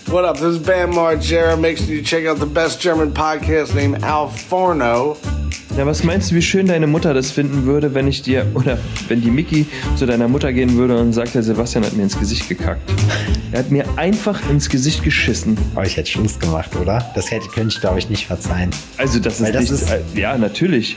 What up? This is Bam Margera. Make sure you check out the best German podcast named Al Forno. Ja, was meinst du, wie schön deine Mutter das finden würde, wenn ich dir, oder wenn die Miki zu deiner Mutter gehen würde und sagt, der Sebastian hat mir ins Gesicht gekackt. Er hat mir einfach ins Gesicht geschissen. Aber ich hätte Schluss gemacht, oder? Das könnte ich, glaube ich, nicht verzeihen. Also das ist ja, natürlich.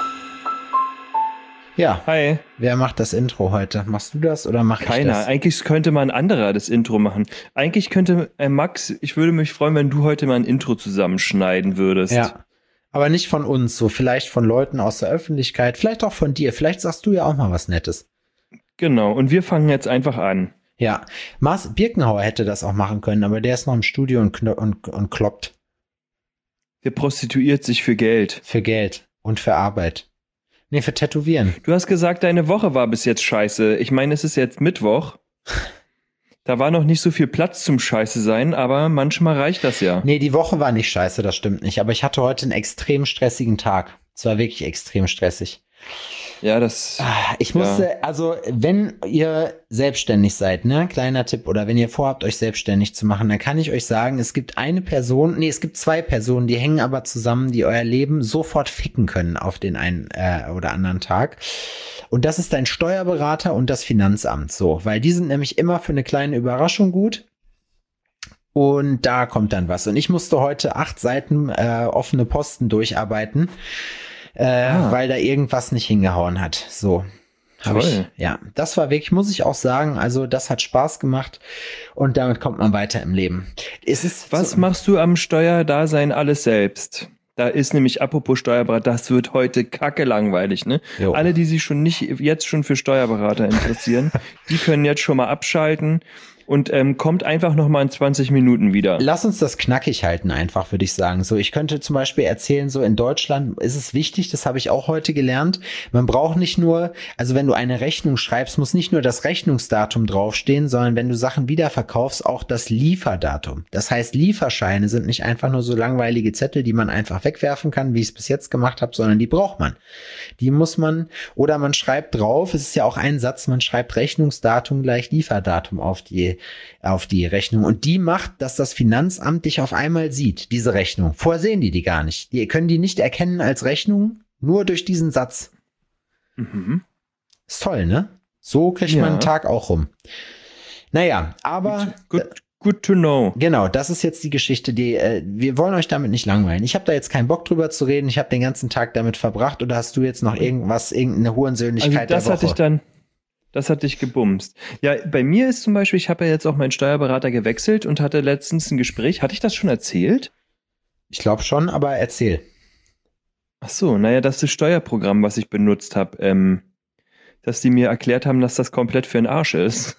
Ja. Hi. Wer macht das Intro heute? Machst du das oder mach ich das? Keiner. Eigentlich könnte mal ein anderer das Intro machen. Eigentlich könnte, Max, ich würde mich freuen, wenn du heute mal ein Intro zusammenschneiden würdest. Ja. Aber nicht von uns, so vielleicht von Leuten aus der Öffentlichkeit, vielleicht auch von dir. Vielleicht sagst du ja auch mal was Nettes. Genau. Und wir fangen jetzt einfach an. Ja. Mars Birkenhauer hätte das auch machen können, aber der ist noch im Studio und kloppt. Der prostituiert sich für Geld. Für Geld und für Arbeit. Nee, für Tätowieren. Du hast gesagt, deine Woche war bis jetzt scheiße. Ich meine, es ist jetzt Mittwoch. Da war noch nicht so viel Platz zum Scheiße sein, aber manchmal reicht das ja. Nee, die Woche war nicht scheiße, das stimmt nicht. Aber ich hatte heute einen extrem stressigen Tag. Es war wirklich extrem stressig. Ja, das... Ich musste, also wenn ihr selbstständig seid, ne, kleiner Tipp, oder wenn ihr vorhabt, euch selbstständig zu machen, dann kann ich euch sagen, es gibt es gibt zwei Personen, die hängen aber zusammen, die euer Leben sofort ficken können auf den einen oder anderen Tag. Und das ist dein Steuerberater und das Finanzamt, so, weil die sind nämlich immer für eine kleine Überraschung gut. Und da kommt dann was. Und ich musste heute 8 Seiten offene Posten durcharbeiten, weil da irgendwas nicht hingehauen hat. So. Ja, das war wirklich, muss ich auch sagen, also das hat Spaß gemacht und damit kommt man weiter im Leben. Was machst du am Steuerdasein alles selbst? Da ist nämlich, apropos Steuerberater, das wird heute kacke langweilig, ne? Jo. Alle, die sich jetzt schon für Steuerberater interessieren, die können jetzt schon mal abschalten. Und kommt einfach noch mal in 20 Minuten wieder. Lass uns das knackig halten einfach, würde ich sagen. So, ich könnte zum Beispiel erzählen, so in Deutschland ist es wichtig, das habe ich auch heute gelernt, man braucht nicht nur, also wenn du eine Rechnung schreibst, muss nicht nur das Rechnungsdatum draufstehen, sondern wenn du Sachen wiederverkaufst, auch das Lieferdatum. Das heißt, Lieferscheine sind nicht einfach nur so langweilige Zettel, die man einfach wegwerfen kann, wie ich es bis jetzt gemacht habe, sondern die braucht man. Die muss man, oder man schreibt drauf, es ist ja auch ein Satz, man schreibt Rechnungsdatum gleich Lieferdatum auf die Rechnung. Und die macht, dass das Finanzamt dich auf einmal sieht, diese Rechnung. Vorher sehen die gar nicht. Die können die nicht erkennen als Rechnung, nur durch diesen Satz. Mhm. Ist toll, ne? So kriegt man einen Tag auch rum. Naja, aber... Good to know. Genau, das ist jetzt die Geschichte, wir wollen euch damit nicht langweilen. Ich habe da jetzt keinen Bock drüber zu reden. Ich habe den ganzen Tag damit verbracht. Oder hast du jetzt noch irgendeine Hurensöhnlichkeit der Woche? Das hat dich gebumst. Ja, bei mir ist zum Beispiel, ich habe ja jetzt auch meinen Steuerberater gewechselt und hatte letztens ein Gespräch. Hatte ich das schon erzählt? Ich glaube schon, aber erzähl. Ach so, naja, das ist das Steuerprogramm, was ich benutzt habe, dass die mir erklärt haben, dass das komplett für den Arsch ist.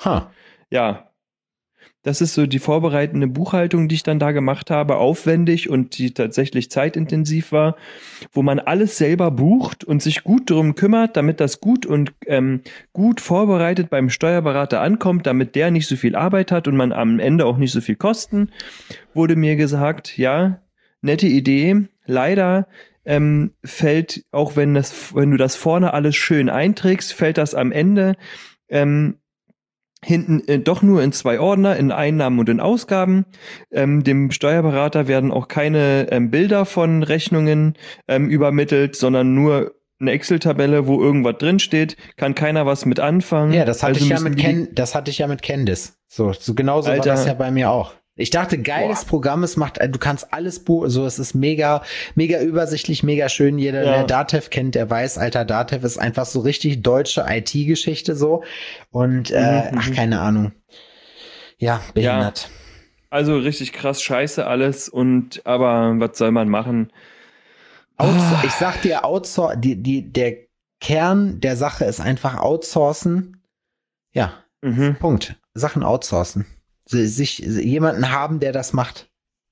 Ja. Das ist so die vorbereitende Buchhaltung, die ich dann da gemacht habe, aufwendig und die tatsächlich zeitintensiv war, wo man alles selber bucht und sich gut darum kümmert, damit das gut und gut vorbereitet beim Steuerberater ankommt, damit der nicht so viel Arbeit hat und man am Ende auch nicht so viel Kosten, wurde mir gesagt, ja, nette Idee, leider fällt, auch wenn du das vorne alles schön einträgst, fällt das am Ende hinten doch nur in 2 Ordner, in Einnahmen und in Ausgaben. Dem Steuerberater werden auch keine Bilder von Rechnungen übermittelt, sondern nur eine Excel-Tabelle, wo irgendwas drinsteht, kann keiner was mit anfangen. Ja, das hatte ich ja mit Candice. So genauso war das ja bei mir auch. Ich dachte, geiles Programm, du kannst alles so, es ist mega, mega übersichtlich, mega schön. Jeder, der Datev kennt, der weiß, Alter, Datev ist einfach so richtig deutsche IT-Geschichte so. Und, keine Ahnung. Ja, behindert. Ja, also richtig krass scheiße alles aber was soll man machen? Ich sag dir, der Kern der Sache ist einfach outsourcen. Ja, Punkt. Sachen outsourcen. Sich jemanden haben, der das macht.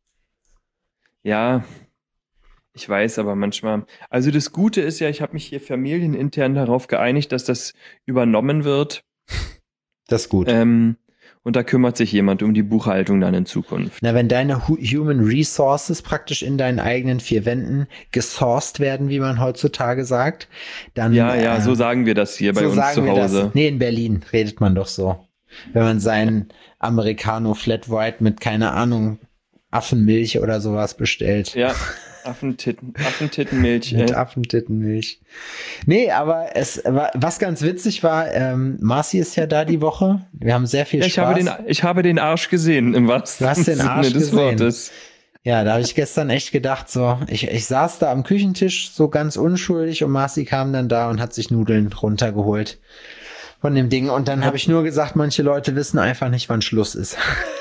Ja, ich weiß, aber manchmal. Also das Gute ist ja, ich habe mich hier familienintern darauf geeinigt, dass das übernommen wird. Das ist gut. Und da kümmert sich jemand um die Buchhaltung dann in Zukunft. Na, wenn deine Human Resources praktisch in deinen eigenen 4 Wänden gesourced werden, wie man heutzutage sagt, dann... Ja, so sagen wir das hier bei uns zu Hause. Nee, in Berlin redet man doch so. wenn man seinen Americano Flat White mit, keine Ahnung, Affenmilch oder sowas bestellt. Ja, Affentittenmilch. Mit Affentittenmilch. Nee, aber was ganz witzig war, Marci ist ja da die Woche. Wir haben sehr viel Spaß. Ich habe den Arsch gesehen, im wahrsten Sinne. Du hast den Arsch des gesehen. Wortes. Ja, da habe ich gestern echt gedacht, so, ich saß da am Küchentisch so ganz unschuldig und Marci kam dann da und hat sich Nudeln runtergeholt von dem Ding. Und dann habe ich nur gesagt, manche Leute wissen einfach nicht, wann Schluss ist.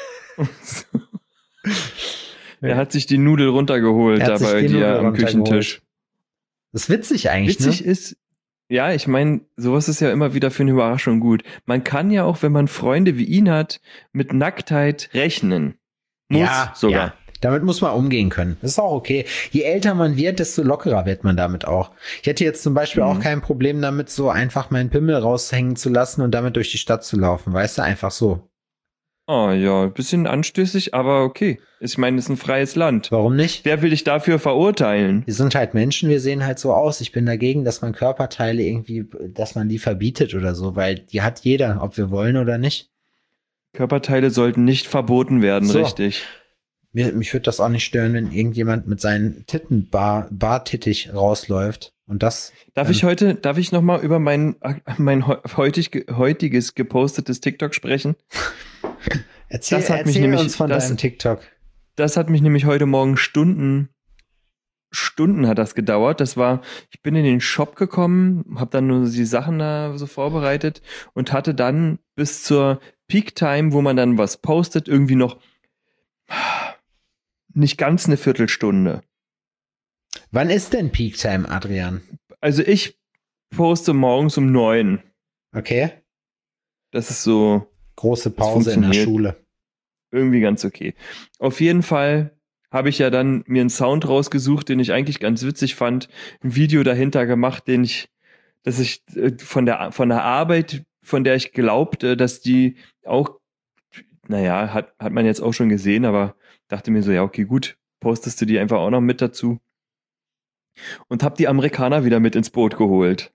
Er hat sich die Nudel runtergeholt da bei dir am Küchentisch. Das ist witzig eigentlich, witzig ist, ja, ich meine, sowas ist ja immer wieder für eine Überraschung gut. Man kann ja auch, wenn man Freunde wie ihn hat, mit Nacktheit rechnen. Muss sogar. Ja. Damit muss man umgehen können. Das ist auch okay. Je älter man wird, desto lockerer wird man damit auch. Ich hätte jetzt zum Beispiel auch kein Problem damit, so einfach meinen Pimmel raushängen zu lassen und damit durch die Stadt zu laufen. Weißt du, einfach so. Oh ja, ein bisschen anstößig, aber okay. Ich meine, es ist ein freies Land. Warum nicht? Wer will dich dafür verurteilen? Wir sind halt Menschen, wir sehen halt so aus. Ich bin dagegen, dass man Körperteile irgendwie, dass man die verbietet oder so, weil die hat jeder, ob wir wollen oder nicht. Körperteile sollten nicht verboten werden, richtig. Mich würde das auch nicht stören, wenn irgendjemand mit seinen Titten bartittig rausläuft. Und das. Darf ich noch mal über mein heutiges gepostetes TikTok sprechen? Erzähl uns von deinem TikTok. Das hat mich nämlich heute Morgen Stunden hat das gedauert. Ich bin in den Shop gekommen, habe dann nur die Sachen da so vorbereitet und hatte dann bis zur Peak Time, wo man dann was postet, irgendwie noch nicht ganz eine Viertelstunde. Wann ist denn Peak Time, Adrian? Also ich poste morgens um 9. Okay. Das ist so. Große Pause in der Schule. Irgendwie ganz okay. Auf jeden Fall habe ich ja dann mir einen Sound rausgesucht, den ich eigentlich ganz witzig fand, ein Video dahinter gemacht, dass ich von der Arbeit, von der ich glaubte, dass die auch, naja, hat man jetzt auch schon gesehen, aber dachte mir so, ja, okay, gut, postest du die einfach auch noch mit dazu. Und hab die Amerikaner wieder mit ins Boot geholt.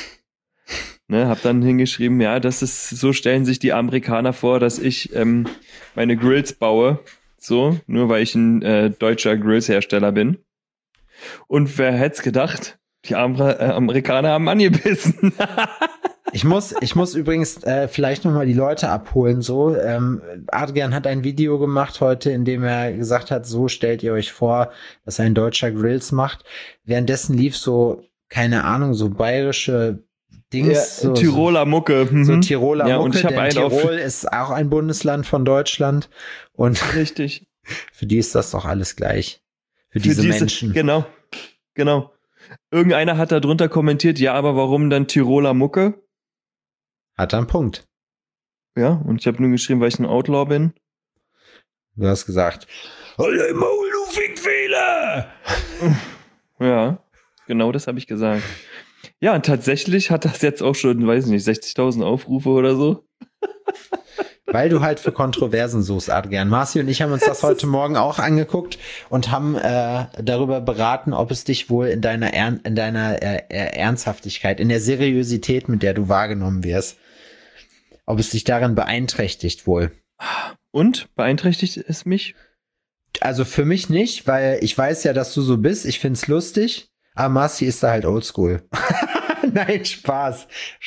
Ne, hab dann hingeschrieben, ja, so stellen sich die Amerikaner vor, dass ich meine Grills baue, so, nur weil ich ein deutscher Grillshersteller bin. Und wer hätte es gedacht, die Amerikaner haben angebissen. Ich muss übrigens vielleicht nochmal die Leute abholen. So, Adrian hat ein Video gemacht heute, in dem er gesagt hat, so stellt ihr euch vor, dass ein Deutscher Grills macht. Währenddessen lief so, keine Ahnung, so bayerische Dings. Ja, Tiroler Mucke. So Tiroler Mucke, und ich denn Tirol ist auch ein Bundesland von Deutschland. Und richtig. Für die ist das doch alles gleich. Für diese Menschen. Genau. Irgendeiner hat da drunter kommentiert, ja, aber warum dann Tiroler Mucke? Hat er einen Punkt. Ja, und ich habe nur geschrieben, weil ich ein Outlaw bin. Du hast gesagt, halt dein Maul, du Fickfehler! Ja, genau das habe ich gesagt. Ja, und tatsächlich hat das jetzt auch schon, weiß ich nicht, 60.000 Aufrufe oder so. Weil du halt für Kontroversen suchst, Adrian. Marci und ich haben uns das heute Morgen auch angeguckt und haben darüber beraten, ob es dich wohl in deiner Ernsthaftigkeit, in der Seriosität, mit der du wahrgenommen wirst, ob es dich darin beeinträchtigt wohl. Und? Beeinträchtigt es mich? Also für mich nicht, weil ich weiß ja, dass du so bist. Ich find's lustig. Aber Marci ist da halt oldschool. Nein, Spaß.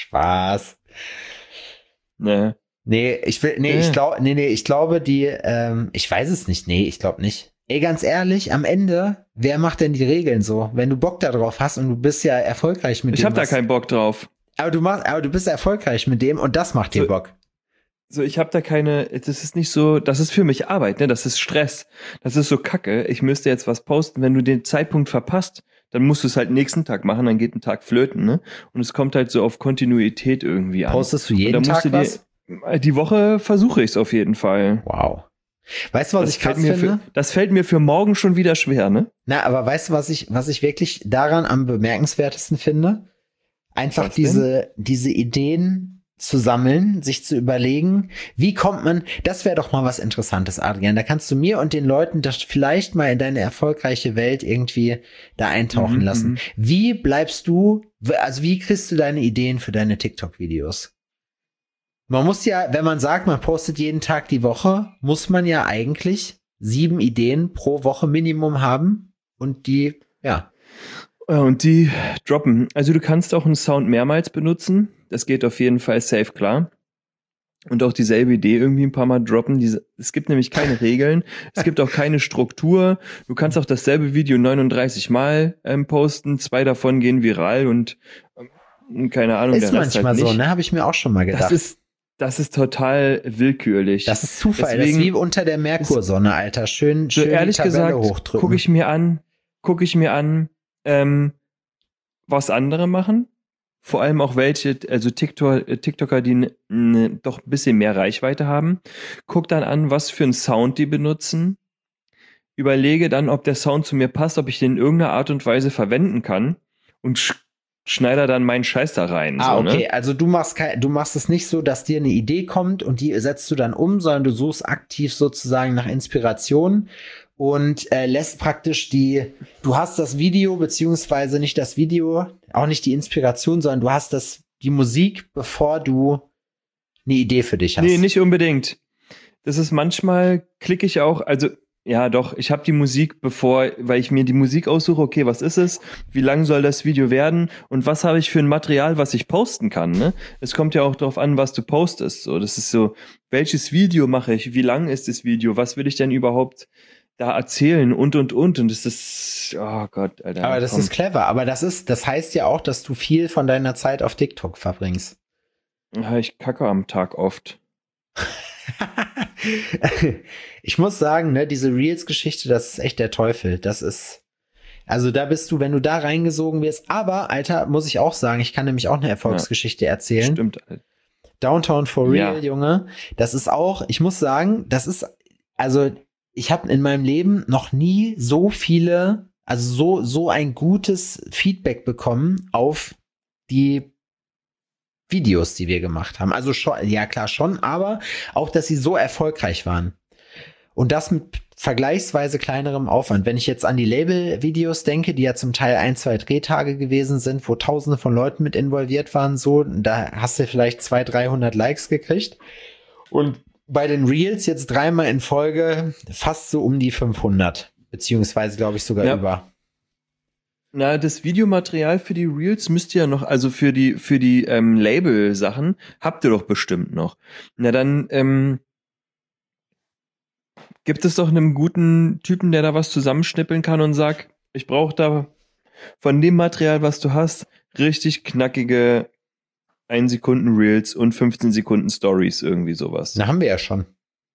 Ich glaube, ich weiß es nicht. Nee, ich glaube nicht. Ey, ganz ehrlich, am Ende, wer macht denn die Regeln so? Wenn du Bock da drauf hast und du bist ja erfolgreich mit dem. Ich habe da keinen Bock drauf. Aber du bist erfolgreich mit dem und das macht dir Bock. So, ich habe da das ist nicht so, das ist für mich Arbeit, ne? Das ist Stress. Das ist so Kacke. Ich müsste jetzt was posten, wenn du den Zeitpunkt verpasst, dann musst du es halt nächsten Tag machen, dann geht ein Tag flöten, ne? Und es kommt halt so auf Kontinuität irgendwie an. Postest du jeden Tag was? Die Woche versuche ich es auf jeden Fall. Wow. Weißt du, was ich krass finde? Das fällt mir für morgen schon wieder schwer, ne? Na, aber weißt du, was ich wirklich daran am bemerkenswertesten finde? Einfach diese Ideen zu sammeln, sich zu überlegen, wie kommt man, das wäre doch mal was Interessantes, Adrian. Da kannst du mir und den Leuten das vielleicht mal in deine erfolgreiche Welt irgendwie da eintauchen lassen. Wie bleibst du, also wie kriegst du deine Ideen für deine TikTok-Videos? Man muss ja, wenn man sagt, man postet jeden Tag die Woche, muss man ja eigentlich 7 Ideen pro Woche Minimum haben und die, ja. Und die droppen. Also du kannst auch einen Sound mehrmals benutzen. Das geht auf jeden Fall safe klar. Und auch dieselbe Idee irgendwie ein paar Mal droppen. Es gibt nämlich keine Regeln. Es gibt auch keine Struktur. Du kannst auch dasselbe Video 39 Mal posten. 2 davon gehen viral und keine Ahnung. Ist manchmal halt so, ne? Habe ich mir auch schon mal gedacht. Das ist total willkürlich. Das ist Zufall. Deswegen, das ist wie unter der Merkursonne, Alter. Schön so ehrlich die Tabelle gesagt, hochdrücken. Guck ich mir an, was andere machen. Vor allem auch welche, also TikToker, die doch ein bisschen mehr Reichweite haben. Guck dann an, was für einen Sound die benutzen. Überlege dann, ob der Sound zu mir passt, ob ich den in irgendeiner Art und Weise verwenden kann. Und schneide dann meinen Scheiß da rein. Ah, so, okay. Ne? Also du machst es nicht so, dass dir eine Idee kommt und die setzt du dann um, sondern du suchst aktiv sozusagen nach Inspiration und lässt praktisch du hast das Video, beziehungsweise nicht das Video, auch nicht die Inspiration, sondern du hast die Musik, bevor du eine Idee für dich hast. Nee, nicht unbedingt. Das ist manchmal, klicke ich auch, also ja doch, ich habe die Musik weil ich mir die Musik aussuche, okay, was ist es, wie lang soll das Video werden und was habe ich für ein Material, was ich posten kann, ne? Es kommt ja auch darauf an, was du postest, so, das ist so, welches Video mache ich, wie lang ist das Video, was will ich denn überhaupt da erzählen und das ist, oh Gott, Alter. Aber das ist clever, aber das heißt ja auch, dass du viel von deiner Zeit auf TikTok verbringst. Ja, ich kacke am Tag oft. Ich muss sagen, ne, diese Reels-Geschichte, das ist echt der Teufel. Das ist, also da bist du, wenn du da reingesogen wirst, aber, Alter, muss ich auch sagen, ich kann nämlich auch eine Erfolgsgeschichte erzählen. Stimmt. Downtown for Real, Junge. Das ist auch, ich muss sagen, also ich habe in meinem Leben noch nie so viele, also so ein gutes Feedback bekommen auf die Videos, die wir gemacht haben. Also schon, ja klar schon, aber auch, dass sie so erfolgreich waren. Und das mit vergleichsweise kleinerem Aufwand. Wenn ich jetzt an die Label-Videos denke, die ja zum Teil 1-2 Drehtage gewesen sind, wo Tausende von Leuten mit involviert waren, so, da hast du vielleicht 200-300 Likes gekriegt. Und bei den Reels jetzt 3-mal in Folge fast so um die 500. Beziehungsweise, glaube ich, sogar über. Na, das Videomaterial für die Reels müsst ihr ja noch, also für die Label-Sachen, habt ihr doch bestimmt noch. Na dann, gibt es doch einen guten Typen, der da was zusammenschnippeln kann und sagt, ich brauche da von dem Material, was du hast, richtig knackige 1 Sekunden Reels und 15 Sekunden Stories, irgendwie sowas. Na, haben wir ja schon.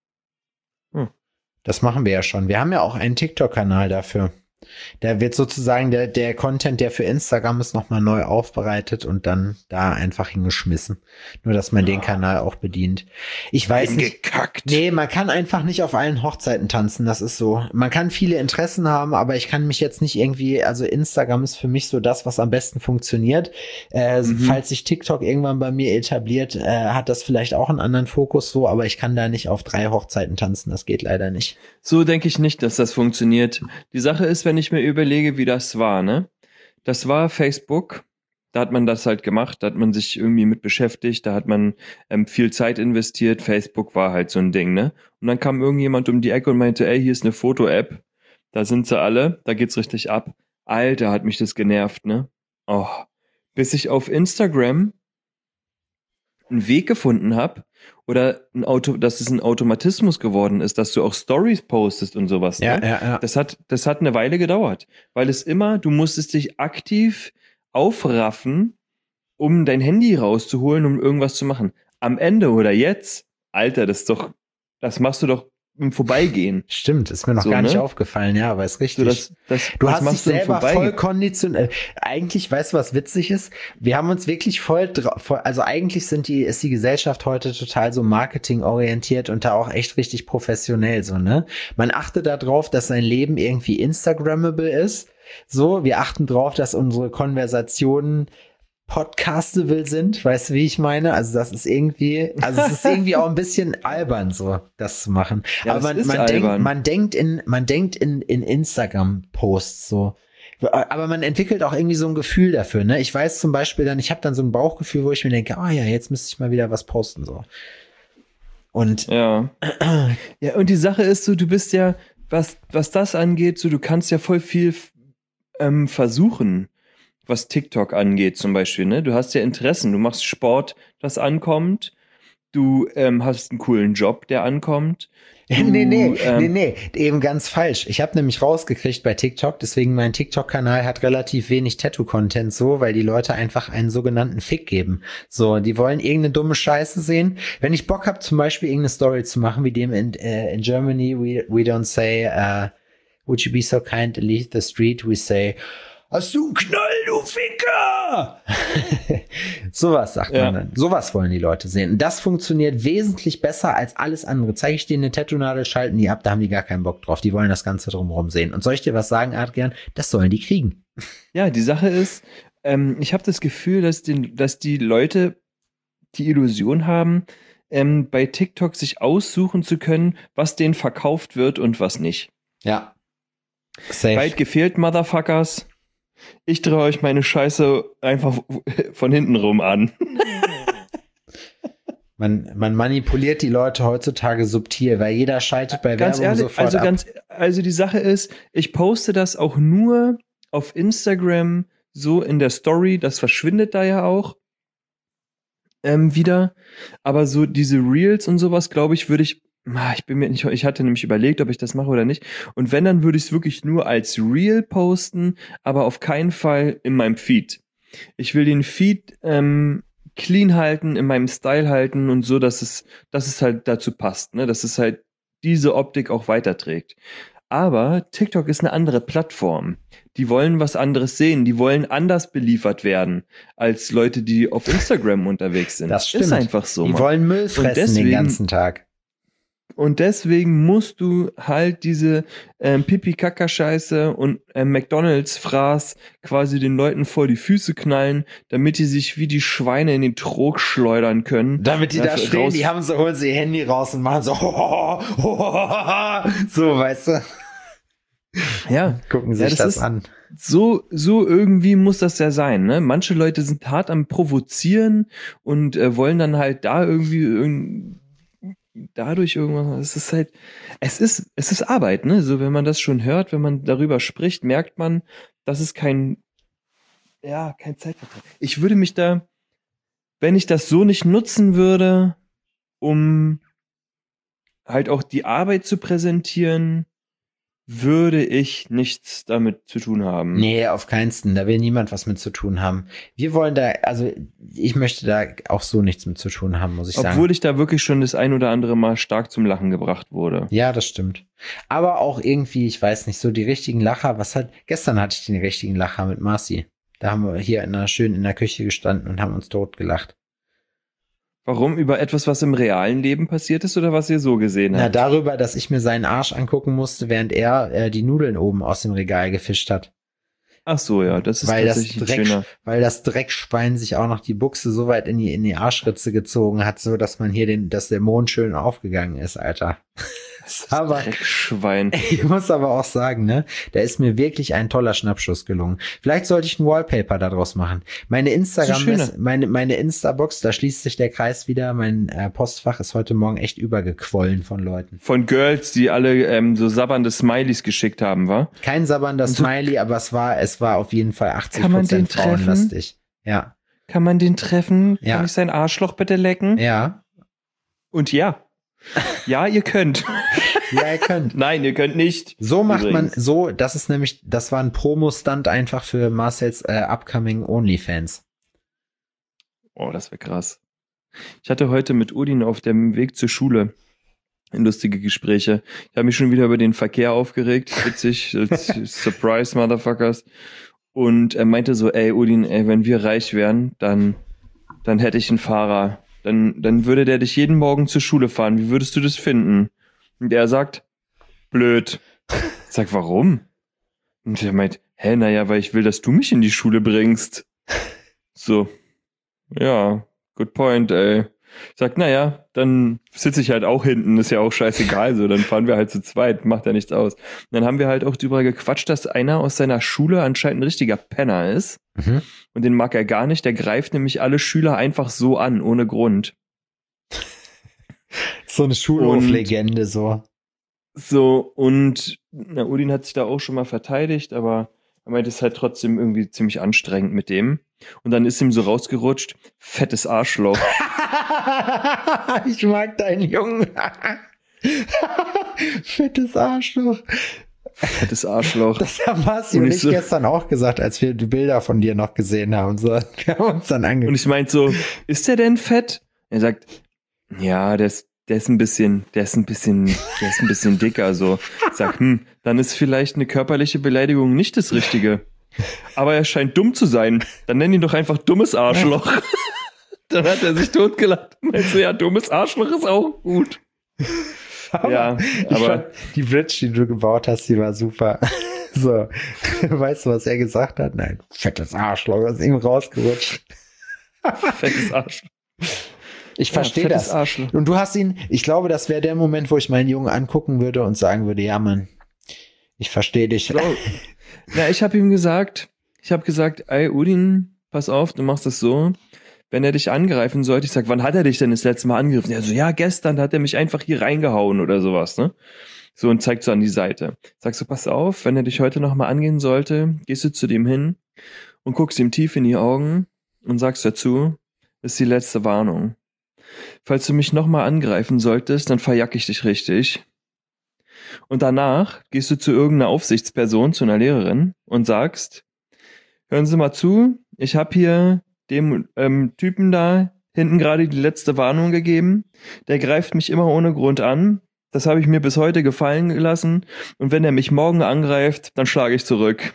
Das machen wir ja schon. Wir haben ja auch einen TikTok-Kanal dafür. Da wird sozusagen der Content, der für Instagram ist, nochmal neu aufbereitet und dann da einfach hingeschmissen. Nur, dass man den Kanal auch bedient. Ich weiß nicht. Nee, man kann einfach nicht auf allen Hochzeiten tanzen. Das ist so. Man kann viele Interessen haben, aber ich kann mich jetzt nicht irgendwie, also Instagram ist für mich so das, was am besten funktioniert. Falls sich TikTok irgendwann bei mir etabliert, hat das vielleicht auch einen anderen Fokus so, aber ich kann da nicht auf 3 Hochzeiten tanzen. Das geht leider nicht. So denke ich nicht, dass das funktioniert. Die Sache ist, wenn ich mir überlege, wie das war, ne? Das war Facebook, da hat man das halt gemacht, da hat man sich irgendwie mit beschäftigt, da hat man viel Zeit investiert, Facebook war halt so ein Ding, ne? Und dann kam irgendjemand um die Ecke und meinte, ey, hier ist eine Foto-App, da sind sie alle, da geht's richtig ab. Alter, hat mich das genervt, ne? Oh, bis ich auf Instagram einen Weg gefunden habe oder dass es ein Automatismus geworden ist, dass du auch Stories postest und sowas. Ja, ne? ja. Das hat eine Weile gedauert, weil du musstest dich aktiv aufraffen, um dein Handy rauszuholen, um irgendwas zu machen. Am Ende oder jetzt, Alter, das machst du doch im Vorbeigehen. Stimmt, ist mir noch gar nicht aufgefallen, ja, aber ist richtig. Du hast dich selber voll konditioniert. Eigentlich, weißt du, was witzig ist? Wir haben uns wirklich also eigentlich ist die Gesellschaft heute total so marketingorientiert und da auch echt richtig professionell, so, ne? Man achtet darauf, dass sein Leben irgendwie Instagrammable ist. So, wir achten drauf, dass unsere Konversationen podcastable sind, weißt du, wie ich meine? Also es ist irgendwie auch ein bisschen albern, so das zu machen. Ja, aber man denkt in Instagram-Posts so, Aber man entwickelt auch irgendwie so ein Gefühl dafür, ne? Ich weiß zum Beispiel dann, ich habe dann so ein Bauchgefühl, wo ich mir denke, ja, jetzt müsste ich mal wieder was posten, so. Und ja, und die Sache ist so, du bist ja, was das angeht, so, du kannst ja voll viel versuchen, was TikTok angeht zum Beispiel, ne? Du hast ja Interessen, du machst Sport, das ankommt, du hast einen coolen Job, der ankommt. Nee, eben ganz falsch. Ich habe nämlich rausgekriegt bei TikTok, deswegen mein TikTok-Kanal hat relativ wenig Tattoo-Content so, weil die Leute einfach einen sogenannten Fick geben. So, die wollen irgendeine dumme Scheiße sehen. Wenn ich Bock habe, zum Beispiel irgendeine Story zu machen, wie dem in Germany, we don't say, would you be so kind to leave the street, we say, hast du einen Knall, du Ficker? Sowas sagt man dann. Sowas wollen die Leute sehen. Und das funktioniert wesentlich besser als alles andere. Zeige ich denen eine Tattoo-Nadel, schalten die ab, da haben die gar keinen Bock drauf. Die wollen das Ganze drumherum sehen. Und soll ich dir was sagen, Adrian? Das sollen die kriegen. Ja, die Sache ist, ich habe das Gefühl, dass die Leute die Illusion haben, bei TikTok sich aussuchen zu können, was denen verkauft wird und was nicht. Ja. Safe. Weit gefehlt, Motherfuckers. Ich drehe euch meine Scheiße einfach von hinten rum an. Man manipuliert die Leute heutzutage subtil, weil jeder schaltet bei ganz Werbung ehrlich, sofort ab. Also die Sache ist, ich poste das auch nur auf Instagram so in der Story, das verschwindet da ja auch wieder. Aber so diese Reels und sowas, glaube ich, ich hatte nämlich überlegt, ob ich das mache oder nicht. Und wenn, dann würde ich es wirklich nur als Reel posten, aber auf keinen Fall in meinem Feed. Ich will den Feed clean halten, in meinem Style halten und so, dass es halt dazu passt, ne? Dass es halt diese Optik auch weiterträgt. Aber TikTok ist eine andere Plattform. Die wollen was anderes sehen. Die wollen anders beliefert werden als Leute, die auf Instagram unterwegs sind. Das stimmt. Ist einfach so. Die wollen Müll fressen den ganzen Tag. Und deswegen musst du halt diese Pipi-Kaka-Scheiße und McDonalds-Fraß quasi den Leuten vor die Füße knallen, damit die sich wie die Schweine in den Trog schleudern können. Damit die da stehen, holen sie ihr Handy raus und machen so, so, weißt du. Ja. Gucken sich das an. So irgendwie muss das ja sein, ne? Manche Leute sind hart am Provozieren und wollen dann halt da irgendwie dadurch irgendwas, es ist Arbeit, ne? So, wenn man das schon hört, wenn man darüber spricht, merkt man, das ist kein Zeitvertrag. Ich würde mich da, wenn ich das so nicht nutzen würde, um halt auch die Arbeit zu präsentieren, würde ich nichts damit zu tun haben. Nee, auf keinsten. Da will niemand was mit zu tun haben. Wir wollen da, also ich möchte da auch so nichts mit zu tun haben, muss ich sagen. Obwohl ich da wirklich schon das ein oder andere Mal stark zum Lachen gebracht wurde. Ja, das stimmt. Aber auch irgendwie, ich weiß nicht, so die richtigen Lacher, gestern hatte ich den richtigen Lacher mit Marci. Da haben wir hier schön in der Küche gestanden und haben uns totgelacht. Warum? Über etwas, was im realen Leben passiert ist oder was ihr so gesehen habt? Na, darüber, dass ich mir seinen Arsch angucken musste, während er die Nudeln oben aus dem Regal gefischt hat. Ach so, ja, das ist tatsächlich schöner. Weil das Dreckschwein sich auch noch die Buchse so weit in die Arschritze gezogen hat, so dass man hier dass der Mond schön aufgegangen ist, Alter. Aber Dreckschwein. Ich muss aber auch sagen, ne, da ist mir wirklich ein toller Schnappschuss gelungen. Vielleicht sollte ich ein Wallpaper daraus machen. Meine meine Insta-Box, da schließt sich der Kreis wieder. Mein Postfach ist heute Morgen echt übergequollen von Leuten. Von Girls, die alle so sabbernde Smileys geschickt haben, wa? Kein sabbernder Smiley, aber es war auf jeden Fall 80% frauenlastig. Ja. Kann man den treffen? Ja. Kann ich sein Arschloch bitte lecken? Ja. Und ja. Ja, ihr könnt. Ja, ihr könnt. Nein, ihr könnt nicht. So macht man, das war ein Promo-Stunt einfach für Marcels upcoming OnlyFans. Oh, das wäre krass. Ich hatte heute mit Udin auf dem Weg zur Schule lustige Gespräche. Ich habe mich schon wieder über den Verkehr aufgeregt. Witzig. Surprise, Motherfuckers. Und er meinte so, ey, Udin, wenn wir reich wären, dann hätte ich einen Fahrer. Dann würde der dich jeden Morgen zur Schule fahren. Wie würdest du das finden? Und er sagt, blöd. Ich sag, warum? Und er meint, naja, weil ich will, dass du mich in die Schule bringst. So, ja, good point, ey. Ich sag, naja, dann sitze ich halt auch hinten, ist ja auch scheißegal, so, dann fahren wir halt zu zweit, macht ja nichts aus. Und dann haben wir halt auch darüber gequatscht, dass einer aus seiner Schule anscheinend ein richtiger Penner ist. Und den mag er gar nicht, der greift nämlich alle Schüler einfach so an, ohne Grund. So eine Schulhoflegende, so. So, und Udin hat sich da auch schon mal verteidigt, aber er meint, es ist halt trotzdem irgendwie ziemlich anstrengend mit dem. Und dann ist ihm so rausgerutscht, fettes Arschloch. Ich mag deinen Jungen. Fettes Arschloch. Fettes Arschloch. Das haben Marci und ich so gestern auch gesagt, als wir die Bilder von dir noch gesehen haben. So, wir haben uns dann angeguckt. Und ich meinte so, ist der denn fett? Er sagt, ja, der ist ein bisschen dicker, so. Ich sag, dann ist vielleicht eine körperliche Beleidigung nicht das Richtige. Aber er scheint dumm zu sein. Dann nenn ihn doch einfach dummes Arschloch. Dann hat er sich totgelacht. Meinst du, ja, dummes Arschloch ist auch gut. Aber die Bridge, die du gebaut hast, die war super. So, weißt du, was er gesagt hat? Nein, fettes Arschloch, ist ihm rausgerutscht. Fettes Arschloch. Ich verstehe das. Arschloch. Und du hast ihn, ich glaube, das wäre der Moment, wo ich meinen Jungen angucken würde und sagen würde, ja, Mann, ich verstehe dich. So. Na, ich habe ihm gesagt, ey, Udin, pass auf, du machst das so, wenn er dich angreifen sollte, ich sag, wann hat er dich denn das letzte Mal angegriffen? Er so, ja, gestern hat er mich einfach hier reingehauen oder sowas, ne? So, und zeigt so an die Seite. Sagst du, pass auf, wenn er dich heute nochmal angehen sollte, gehst du zu dem hin und guckst ihm tief in die Augen und sagst dazu, das ist die letzte Warnung. Falls du mich nochmal angreifen solltest, dann verjack ich dich richtig. Und danach gehst du zu irgendeiner Aufsichtsperson, zu einer Lehrerin und sagst, hören Sie mal zu, ich habe hier dem Typen da hinten gerade die letzte Warnung gegeben. Der greift mich immer ohne Grund an. Das habe ich mir bis heute gefallen gelassen. Und wenn er mich morgen angreift, dann schlage ich zurück.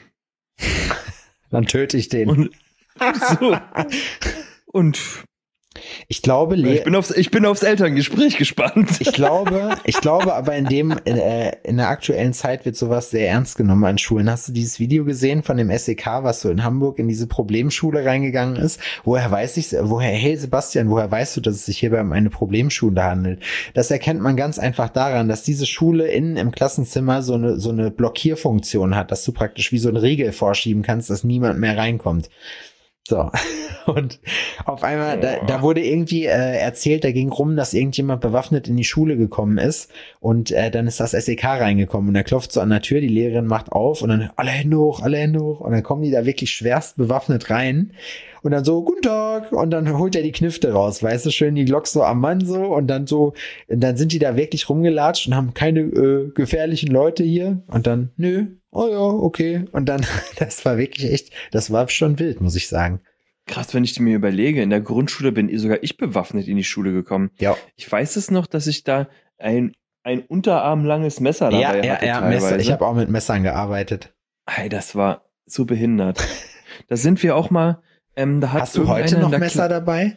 Dann töte ich den. Und so. Und ich glaube, ich bin aufs Elterngespräch gespannt. Ich glaube, aber in der aktuellen Zeit wird sowas sehr ernst genommen an Schulen. Hast du dieses Video gesehen von dem SEK, was so in Hamburg in diese Problemschule reingegangen ist? Woher Sebastian, woher weißt du, dass es sich hierbei um eine Problemschule handelt? Das erkennt man ganz einfach daran, dass diese Schule innen im Klassenzimmer so eine Blockierfunktion hat, dass du praktisch wie so ein Riegel vorschieben kannst, dass niemand mehr reinkommt. So, und auf einmal, da wurde irgendwie erzählt, da ging rum, dass irgendjemand bewaffnet in die Schule gekommen ist und dann ist das SEK reingekommen und er klopft so an der Tür, die Lehrerin macht auf und dann alle Hände hoch und dann kommen die da wirklich schwerst bewaffnet rein und dann so, guten Tag, und dann holt er die Knifte raus, weißt du, schön die Glock so am Mann so und dann sind die da wirklich rumgelatscht und haben keine gefährlichen Leute hier und dann, nö. Oh ja, okay. Und dann, das war wirklich echt, das war schon wild, muss ich sagen. Krass, wenn ich mir überlege, in der Grundschule bin sogar ich bewaffnet in die Schule gekommen. Ja. Ich weiß es noch, dass ich da ein unterarmlanges Messer dabei hatte. Ja, Messer. Ich habe auch mit Messern gearbeitet. Hey, das war so behindert. Da sind wir auch mal, hast du heute noch Messer dabei?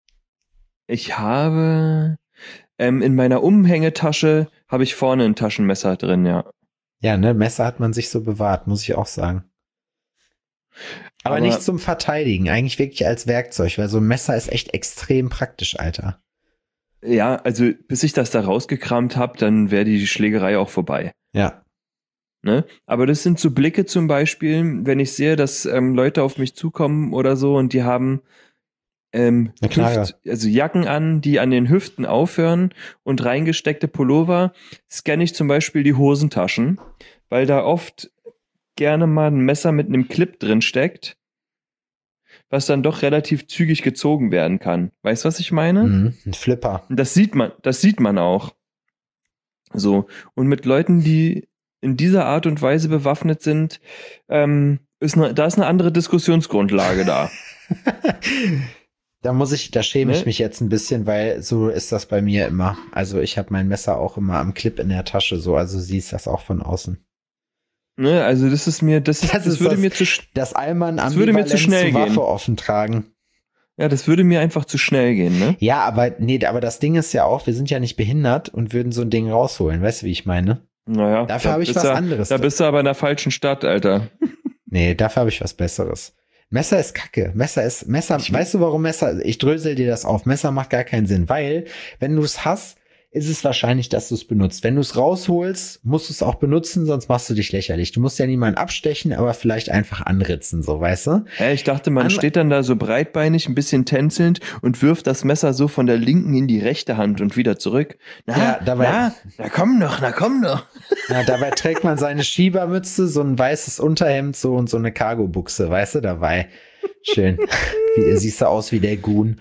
Ich habe, in meiner Umhängetasche habe ich vorne ein Taschenmesser drin, ja. Ja, ne, Messer hat man sich so bewahrt, muss ich auch sagen. Aber nicht zum Verteidigen, eigentlich wirklich als Werkzeug, weil so ein Messer ist echt extrem praktisch, Alter. Ja, also bis ich das da rausgekramt habe, dann wäre die Schlägerei auch vorbei. Ja. Ne? Aber das sind so Blicke zum Beispiel, wenn ich sehe, dass Leute auf mich zukommen oder so und die haben Jacken an, die an den Hüften aufhören und reingesteckte Pullover, scanne ich zum Beispiel die Hosentaschen, weil da oft gerne mal ein Messer mit einem Clip drin steckt, was dann doch relativ zügig gezogen werden kann. Weißt du, was ich meine? Ein Flipper. Das sieht man auch. So. Und mit Leuten, die in dieser Art und Weise bewaffnet sind, da ist eine andere Diskussionsgrundlage da. Da schäme ich mich jetzt ein bisschen, weil so ist das bei mir immer. Also ich habe mein Messer auch immer am Clip in der Tasche, so, also siehst das auch von außen. Ne, also das würde mir zu schnell Waffe gehen. Offen tragen. Ja, das würde mir einfach zu schnell gehen, ne? Ja, aber das Ding ist ja auch, wir sind ja nicht behindert und würden so ein Ding rausholen, weißt du, wie ich meine? Naja. Dafür habe ich was anderes. Da bist du aber in der falschen Stadt, Alter. Nee, dafür habe ich was Besseres. Messer ist Kacke. Messer, weißt du warum Messer? Ich drösel dir das auf. Messer macht gar keinen Sinn, weil, wenn du es hast, ist es wahrscheinlich, dass du es benutzt. Wenn du es rausholst, musst du es auch benutzen, sonst machst du dich lächerlich. Du musst ja niemanden abstechen, aber vielleicht einfach anritzen, so, weißt du? Ich dachte, man steht dann da so breitbeinig, ein bisschen tänzelnd und wirft das Messer so von der linken in die rechte Hand und wieder zurück. Na komm doch. Ja, dabei trägt man seine Schiebermütze, so ein weißes Unterhemd so und so eine Cargo-Buchse, weißt du, dabei. Schön. Siehst du aus wie der Goon.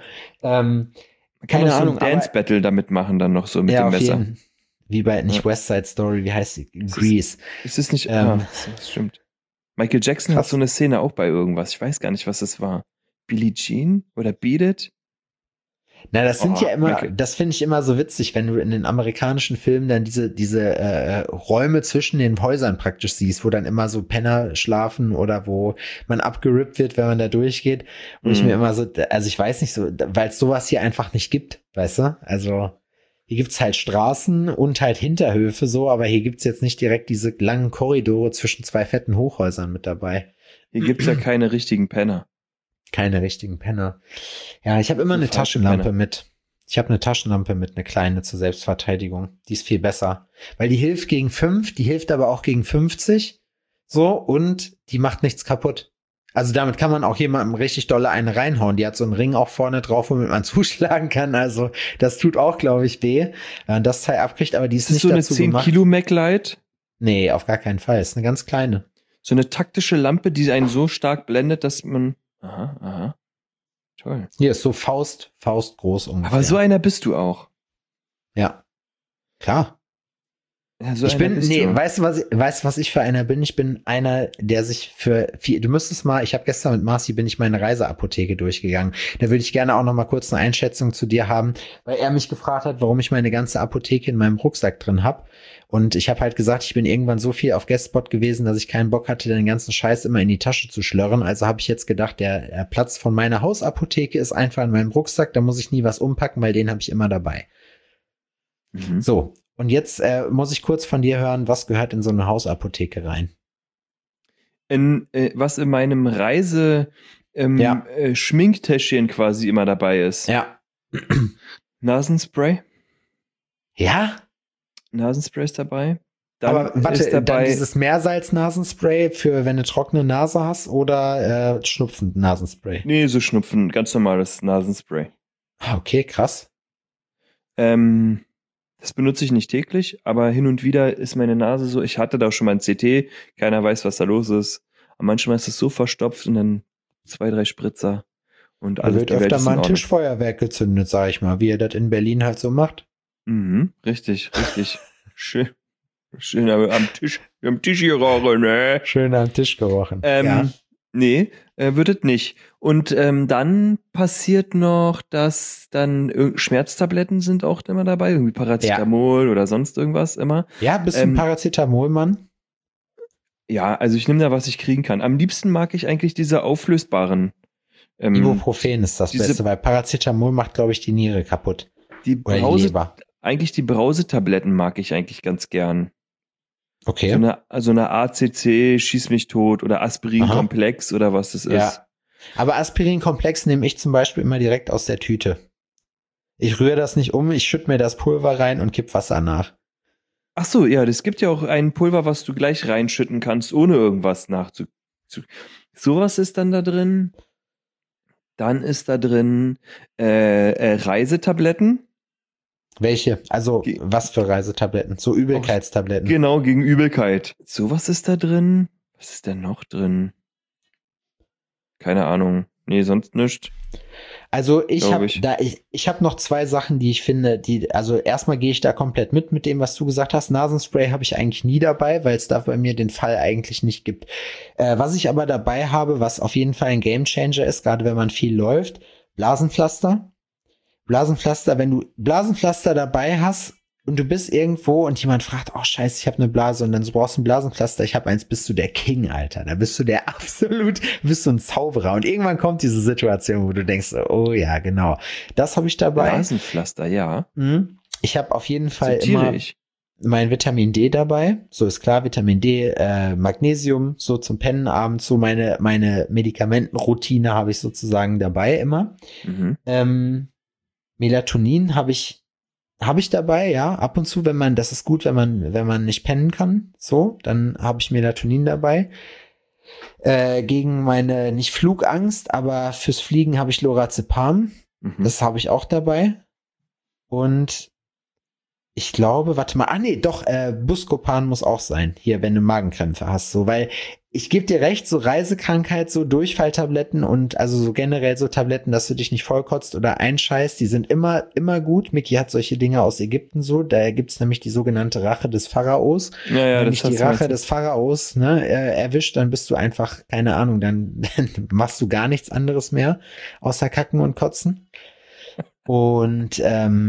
Keine Ahnung. So ein Dance-Battle damit machen dann noch so mit dem Messer. Wie bei, nicht West Side Story, wie heißt sie? Grease. Ist es nicht, das stimmt. Michael Jackson hat so eine Szene auch bei irgendwas. Ich weiß gar nicht, was es war. Billie Jean oder Beat It? Na, das sind ja immer, das finde ich immer so witzig, wenn du in den amerikanischen Filmen dann diese Räume zwischen den Häusern praktisch siehst, wo dann immer so Penner schlafen oder wo man abgerippt wird, wenn man da durchgeht. Und ich mir immer so, also ich weiß nicht so, weil es sowas hier einfach nicht gibt, weißt du? Also hier gibt's halt Straßen und halt Hinterhöfe so, aber hier gibt's jetzt nicht direkt diese langen Korridore zwischen zwei fetten Hochhäusern mit dabei. Hier gibt's ja keine richtigen Penner. Keine richtigen Penner. Ja, ich habe immer eine Taschenlampe mit. Ich habe eine Taschenlampe mit, eine kleine zur Selbstverteidigung. Die ist viel besser. Weil die hilft gegen 5, die hilft aber auch gegen 50. So, und die macht nichts kaputt. Also damit kann man auch jemandem richtig dolle eine reinhauen. Die hat so einen Ring auch vorne drauf, womit man zuschlagen kann. Also das tut auch, glaube ich, weh, wenn man das Teil abkriegt. Aber die ist nicht dazu so eine 10 gemacht. Kilo MacLight? Nee, auf gar keinen Fall. Ist eine ganz kleine. So eine taktische Lampe, die einen so stark blendet, dass man... Aha. Toll. Hier ist so Faust groß ungefähr. Aber so einer bist du auch. Ja. Klar. Ja, so weißt du, was ich für einer bin? Ich bin einer, der sich du müsstest mal, ich habe gestern mit Marci, bin ich meine Reiseapotheke durchgegangen. Da würde ich gerne auch noch mal kurz eine Einschätzung zu dir haben, weil er mich gefragt hat, warum ich meine ganze Apotheke in meinem Rucksack drin habe. Und ich habe halt gesagt, ich bin irgendwann so viel auf Guestspot gewesen, dass ich keinen Bock hatte, den ganzen Scheiß immer in die Tasche zu schlörren. Also habe ich jetzt gedacht, der Platz von meiner Hausapotheke ist einfach in meinem Rucksack, da muss ich nie was umpacken, weil den habe ich immer dabei. Mhm. So. Und jetzt muss ich kurz von dir hören, was gehört in so eine Hausapotheke rein? Was in meinem Schminktäschchen quasi immer dabei ist. Ja. Nasenspray. Ja? Nasenspray ist dabei. Dann aber warte, dann dieses Meersalz-Nasenspray für, wenn du trockene Nase hast oder Schnupfen-Nasenspray? Nee, so Schnupfen, ganz normales Nasenspray. Okay, krass. Das benutze ich nicht täglich, aber hin und wieder ist meine Nase so, ich hatte da auch schon mal ein CT, keiner weiß, was da los ist. Aber manchmal ist es so verstopft und dann 2, 3 Spritzer und alles. Da wird öfter mal ein Tischfeuerwerk gezündet, sag ich mal, wie ihr das in Berlin halt so macht. Mhm, richtig. Schön am Tisch gerochen, ne? Schön am Tisch gerochen. Ja. Nee, wird es nicht. Und dann passiert noch, dass dann Schmerztabletten sind auch immer dabei, irgendwie Paracetamol oder sonst irgendwas immer. Ja, bist du ein Paracetamol-Mann? Ja, also ich nehme da, was ich kriegen kann. Am liebsten mag ich eigentlich diese auflösbaren. Ibuprofen ist das Beste, weil Paracetamol macht, glaube ich, die Niere kaputt. Die Brausetabletten mag ich eigentlich ganz gern. Okay. So eine ACC, Schieß mich tot oder Aspirin-Komplex oder was das ist. Aber Aspirin-Komplex nehme ich zum Beispiel immer direkt aus der Tüte. Ich rühre das nicht um, ich schütte mir das Pulver rein und kipp Wasser nach. Ach so, ja, das gibt ja auch ein Pulver, was du gleich reinschütten kannst, ohne irgendwas Sowas ist dann da drin. Dann ist da drin Reisetabletten. Welche? Also, was für Reisetabletten? So Übelkeitstabletten. Genau, gegen Übelkeit. Sowas ist da drin. Was ist denn noch drin? Keine Ahnung. Nee, sonst nichts. Also ich habe noch 2 Sachen, die ich finde, also erstmal gehe ich da komplett mit dem, was du gesagt hast. Nasenspray habe ich eigentlich nie dabei, weil es da bei mir den Fall eigentlich nicht gibt. Was ich aber dabei habe, was auf jeden Fall ein Gamechanger ist, gerade wenn man viel läuft, Blasenpflaster. Wenn du Blasenpflaster dabei hast und du bist irgendwo und jemand fragt, oh scheiße, ich habe eine Blase und dann so brauchst du ein Blasenpflaster, ich habe eins, bist du der King, Alter. Da bist du bist du ein Zauberer. Und irgendwann kommt diese Situation, wo du denkst, oh ja, genau. Das habe ich dabei. Blasenpflaster, ja. Ich habe auf jeden Fall immer mein Vitamin D dabei. So ist klar, Vitamin D, Magnesium, so zum Pennen abends, so meine Medikamentenroutine habe ich sozusagen dabei immer. Melatonin habe ich dabei, ja, ab und zu, das ist gut, wenn man nicht pennen kann, so, dann habe ich Melatonin dabei. Gegen meine, nicht Flugangst, aber fürs Fliegen habe ich Lorazepam. Das habe ich auch dabei. Und ich glaube, Buscopan muss auch sein, hier, wenn du Magenkrämpfe hast, so, weil ich gebe dir recht, so Reisekrankheit, so Durchfalltabletten und also so generell so Tabletten, dass du dich nicht vollkotzt oder einscheißt, die sind immer immer gut. Micky hat solche Dinge aus Ägypten so, da gibt's nämlich die sogenannte Rache des Pharaos. Ja, wenn dich die Rache des Pharaos erwischt, dann bist du einfach, keine Ahnung, dann machst du gar nichts anderes mehr, außer kacken und kotzen. Und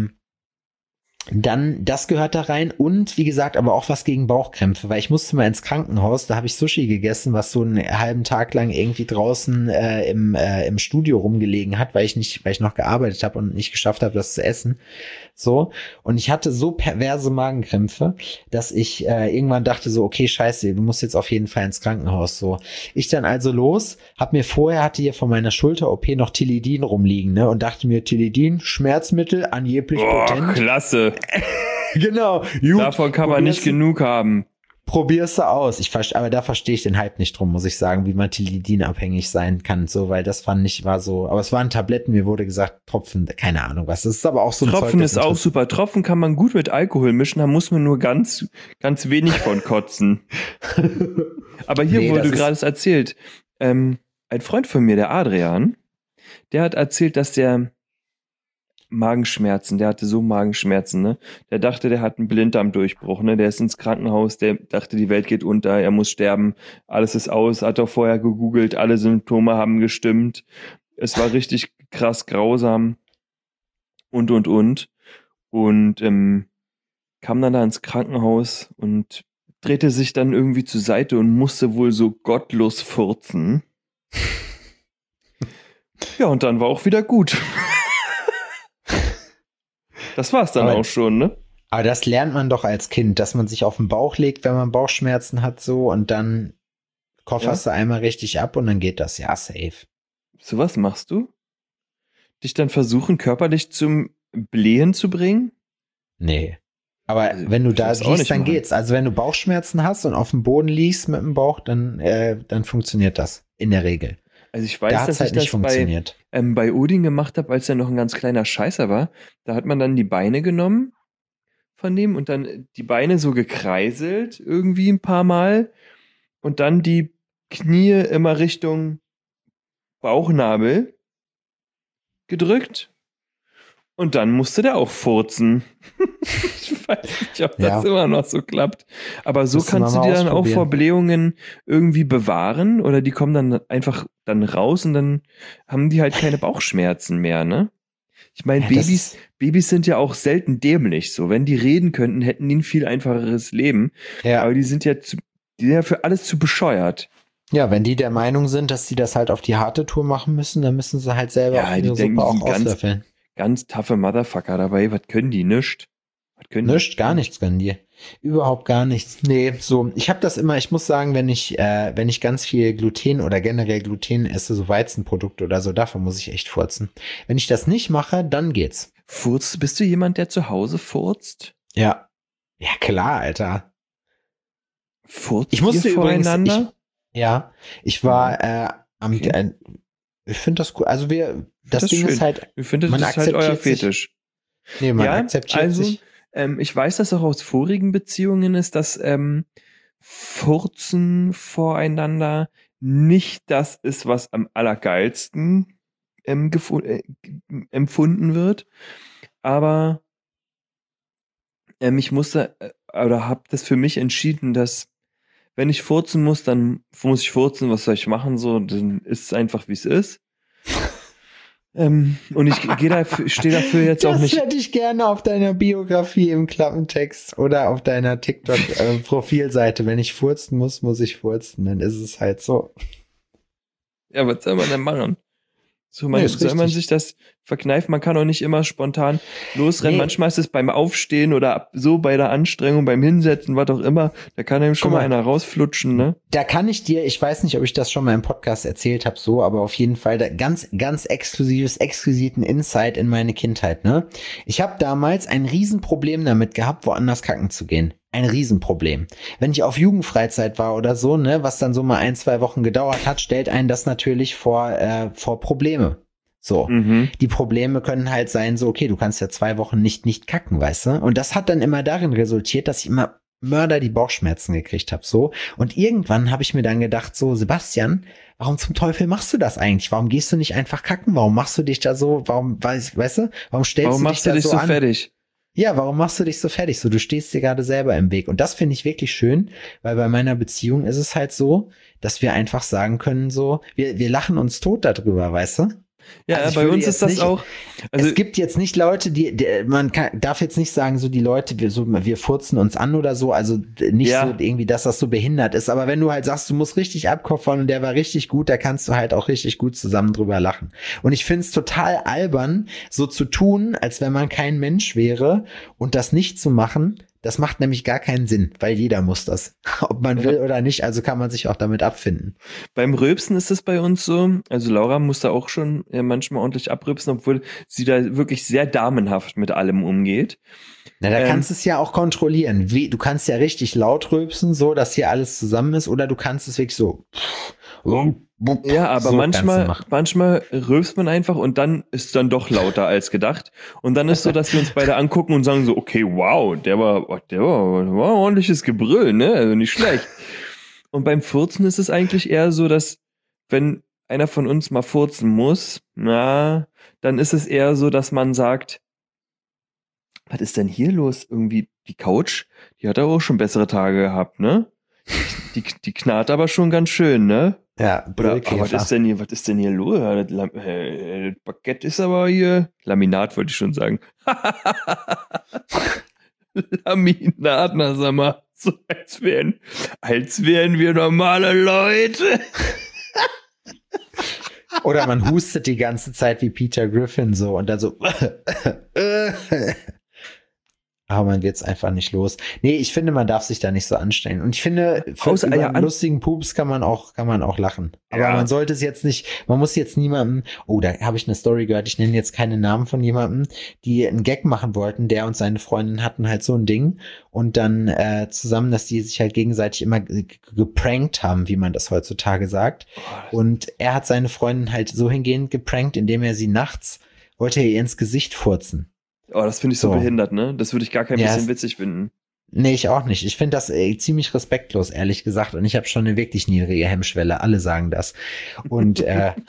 dann, das gehört da rein und wie gesagt, aber auch was gegen Bauchkrämpfe, weil ich musste mal ins Krankenhaus, da habe ich Sushi gegessen, was so einen halben Tag lang irgendwie draußen im Studio rumgelegen hat, weil ich noch gearbeitet habe und nicht geschafft habe, das zu essen. So, und ich hatte so perverse Magenkrämpfe, dass ich irgendwann dachte so, okay, scheiße, du musst jetzt auf jeden Fall ins Krankenhaus. So, ich dann also los, hatte hier von meiner Schulter-OP noch Tilidin rumliegen, ne, und dachte mir, Tilidin, Schmerzmittel, angeblich potent. Klasse. Genau. Gut, davon kann man nicht genug haben. Probier's du aus. Aber da verstehe ich den Hype nicht drum, muss ich sagen, wie man Tilidin abhängig sein kann, so, weil das war so, aber es waren Tabletten, mir wurde gesagt, Tropfen, keine Ahnung was, das ist aber auch so ein Tropfen ist auch super. Tropfen kann man gut mit Alkohol mischen, da muss man nur ganz, ganz wenig von kotzen. Aber hier wurde gerade erzählt, ein Freund von mir, der Adrian, der hat erzählt, dass der hatte so Magenschmerzen, ne? Der dachte, der hat einen Blinddarmdurchbruch, ne? Der ist ins Krankenhaus, der dachte, die Welt geht unter, er muss sterben, alles ist aus, hat auch vorher gegoogelt, alle Symptome haben gestimmt. Es war richtig krass grausam und. Und kam dann da ins Krankenhaus und drehte sich dann irgendwie zur Seite und musste wohl so gottlos furzen. Ja, und dann war auch wieder gut. Das war's dann auch schon, ne? Aber das lernt man doch als Kind, dass man sich auf den Bauch legt, wenn man Bauchschmerzen hat, so, und dann kofferst du einmal richtig ab und dann geht das, ja, safe. So was machst du? Dich dann versuchen, körperlich zum Blähen zu bringen? Nee. Aber also, wenn du da liegst, dann geht's. Also wenn du Bauchschmerzen hast und auf dem Boden liegst mit dem Bauch, dann funktioniert das in der Regel. Also ich weiß, dass ich das bei Odin gemacht habe, als er noch ein ganz kleiner Scheißer war. Da hat man dann die Beine genommen von dem und dann die Beine so gekreiselt irgendwie ein paar Mal und dann die Knie immer Richtung Bauchnabel gedrückt und dann musste der auch furzen. Ich weiß nicht, ob das immer noch so klappt. Aber so kannst du die dann auch vor Blähungen irgendwie bewahren oder die kommen dann einfach dann raus und dann haben die halt keine Bauchschmerzen mehr, ne? Ich meine, Babys sind ja auch selten dämlich. So, wenn die reden könnten, hätten die ein viel einfacheres Leben. Ja. Aber die sind ja für alles zu bescheuert. Ja, wenn die der Meinung sind, dass sie das halt auf die harte Tour machen müssen, dann müssen sie halt selber auch ihre Suppe auch auslöffeln. Ganz taffe Motherfucker dabei. Was können die? Nischt. Gar nichts können die. Überhaupt gar nichts. Nee, so, ich habe das immer, ich muss sagen, wenn ich ganz viel Gluten oder generell Gluten esse, so Weizenprodukte oder so, davon muss ich echt furzen. Wenn ich das nicht mache, dann geht's. Bist du jemand, der zu Hause furzt? Ja. Ja, klar, Alter. Furzt ich musste ihr voreinander? Ich war ich finde das gut. Also das Ding schön. Ist halt, ich finde, das ist halt euer Fetisch. Nee, man akzeptiert sich. Ich weiß, dass auch aus vorigen Beziehungen ist, dass Furzen voreinander nicht das ist, was am allergeilsten empfunden wird. Aber ich musste oder habe das für mich entschieden, dass wenn ich furzen muss, dann muss ich furzen, was soll ich machen? So, dann ist es einfach, wie es ist. Und ich stehe dafür jetzt auch nicht. Das hätte ich gerne auf deiner Biografie im Klappentext oder auf deiner TikTok-Profilseite. Wenn ich furzen muss ich furzen. Dann ist es halt so. Ja, was soll man denn machen? Soll man sich das verkneifen? Man kann auch nicht immer spontan losrennen. Nee. Manchmal ist es beim Aufstehen oder so bei der Anstrengung, beim Hinsetzen, was auch immer. Da kann einem schon mal einer rausflutschen, ne? Da kann ich dir, ich weiß nicht, ob ich das schon mal im Podcast erzählt habe, so, aber auf jeden Fall ganz exquisiten Insight in meine Kindheit, ne? Ich habe damals ein Riesenproblem damit gehabt, woanders kacken zu gehen. Ein Riesenproblem. Wenn ich auf Jugendfreizeit war oder so, ne, was dann so mal 1-2 Wochen gedauert hat, stellt einen das natürlich vor Probleme. So. Die Probleme können halt sein, so, okay, du kannst ja 2 Wochen nicht kacken, weißt du? Und das hat dann immer darin resultiert, dass ich immer Mörder die Bauchschmerzen gekriegt habe, so. Und irgendwann habe ich mir dann gedacht, so, Sebastian, warum zum Teufel machst du das eigentlich? Warum gehst du nicht einfach kacken? Warum machst du dich da so, weißt du, warum stellst du dich da so an? Fertig? Ja, warum machst du dich so fertig? So, du stehst dir gerade selber im Weg. Und das finde ich wirklich schön, weil bei meiner Beziehung ist es halt so, dass wir einfach sagen können, so, wir lachen uns tot darüber, weißt du? Ja, also bei uns ist das nicht, auch. Also es gibt jetzt nicht Leute, darf jetzt nicht sagen, so die Leute, wir furzen uns an oder so, also nicht so irgendwie, dass das so behindert ist. Aber wenn du halt sagst, du musst richtig abkoffern und der war richtig gut, da kannst du halt auch richtig gut zusammen drüber lachen. Und ich finde es total albern, so zu tun, als wenn man kein Mensch wäre und das nicht zu machen. Das macht nämlich gar keinen Sinn, weil jeder muss das, ob man will oder nicht, also kann man sich auch damit abfinden. Beim Rülpsen ist es bei uns so, also Laura muss da auch schon manchmal ordentlich abrülpsen, obwohl sie da wirklich sehr damenhaft mit allem umgeht. Na, da kannst du es ja auch kontrollieren. Du kannst ja richtig laut rülpsen, so, dass hier alles zusammen ist, oder du kannst es wirklich so. Ja, aber so manchmal rülpst man einfach und dann ist es dann doch lauter als gedacht. Und dann ist so, dass wir uns beide angucken und sagen so, okay, wow, der war ordentliches Gebrüll, ne? Also nicht schlecht. Und beim Furzen ist es eigentlich eher so, dass wenn einer von uns mal furzen muss, dann ist es eher so, dass man sagt, was ist denn hier los? Irgendwie die Couch, die hat aber auch schon bessere Tage gehabt, ne? Die knarrt aber schon ganz schön, ne? Ja, oder was ist denn hier los? Das Baguette ist aber hier, Laminat wollte ich schon sagen. Laminat, na sag mal, so als wären wir normale Leute. Oder man hustet die ganze Zeit wie Peter Griffin so und dann so aber man wird's einfach nicht los. Nee, ich finde, man darf sich da nicht so anstellen. Und ich finde, über einen lustigen Pups kann man auch lachen. Aber man sollte es jetzt nicht, man muss jetzt niemandem, da habe ich eine Story gehört, ich nenne jetzt keine Namen von jemandem, die einen Gag machen wollten, der und seine Freundin hatten halt so ein Ding und dann zusammen, dass die sich halt gegenseitig immer geprankt haben, wie man das heutzutage sagt. Und er hat seine Freundin halt so hingehend geprankt, indem er sie nachts, wollte er ihr ins Gesicht furzen. Oh, das finde ich so behindert, ne? Das würde ich gar kein bisschen witzig finden. Nee, ich auch nicht. Ich finde das ziemlich respektlos, ehrlich gesagt. Und ich habe schon eine wirklich niedrige Hemmschwelle. Alle sagen das. Und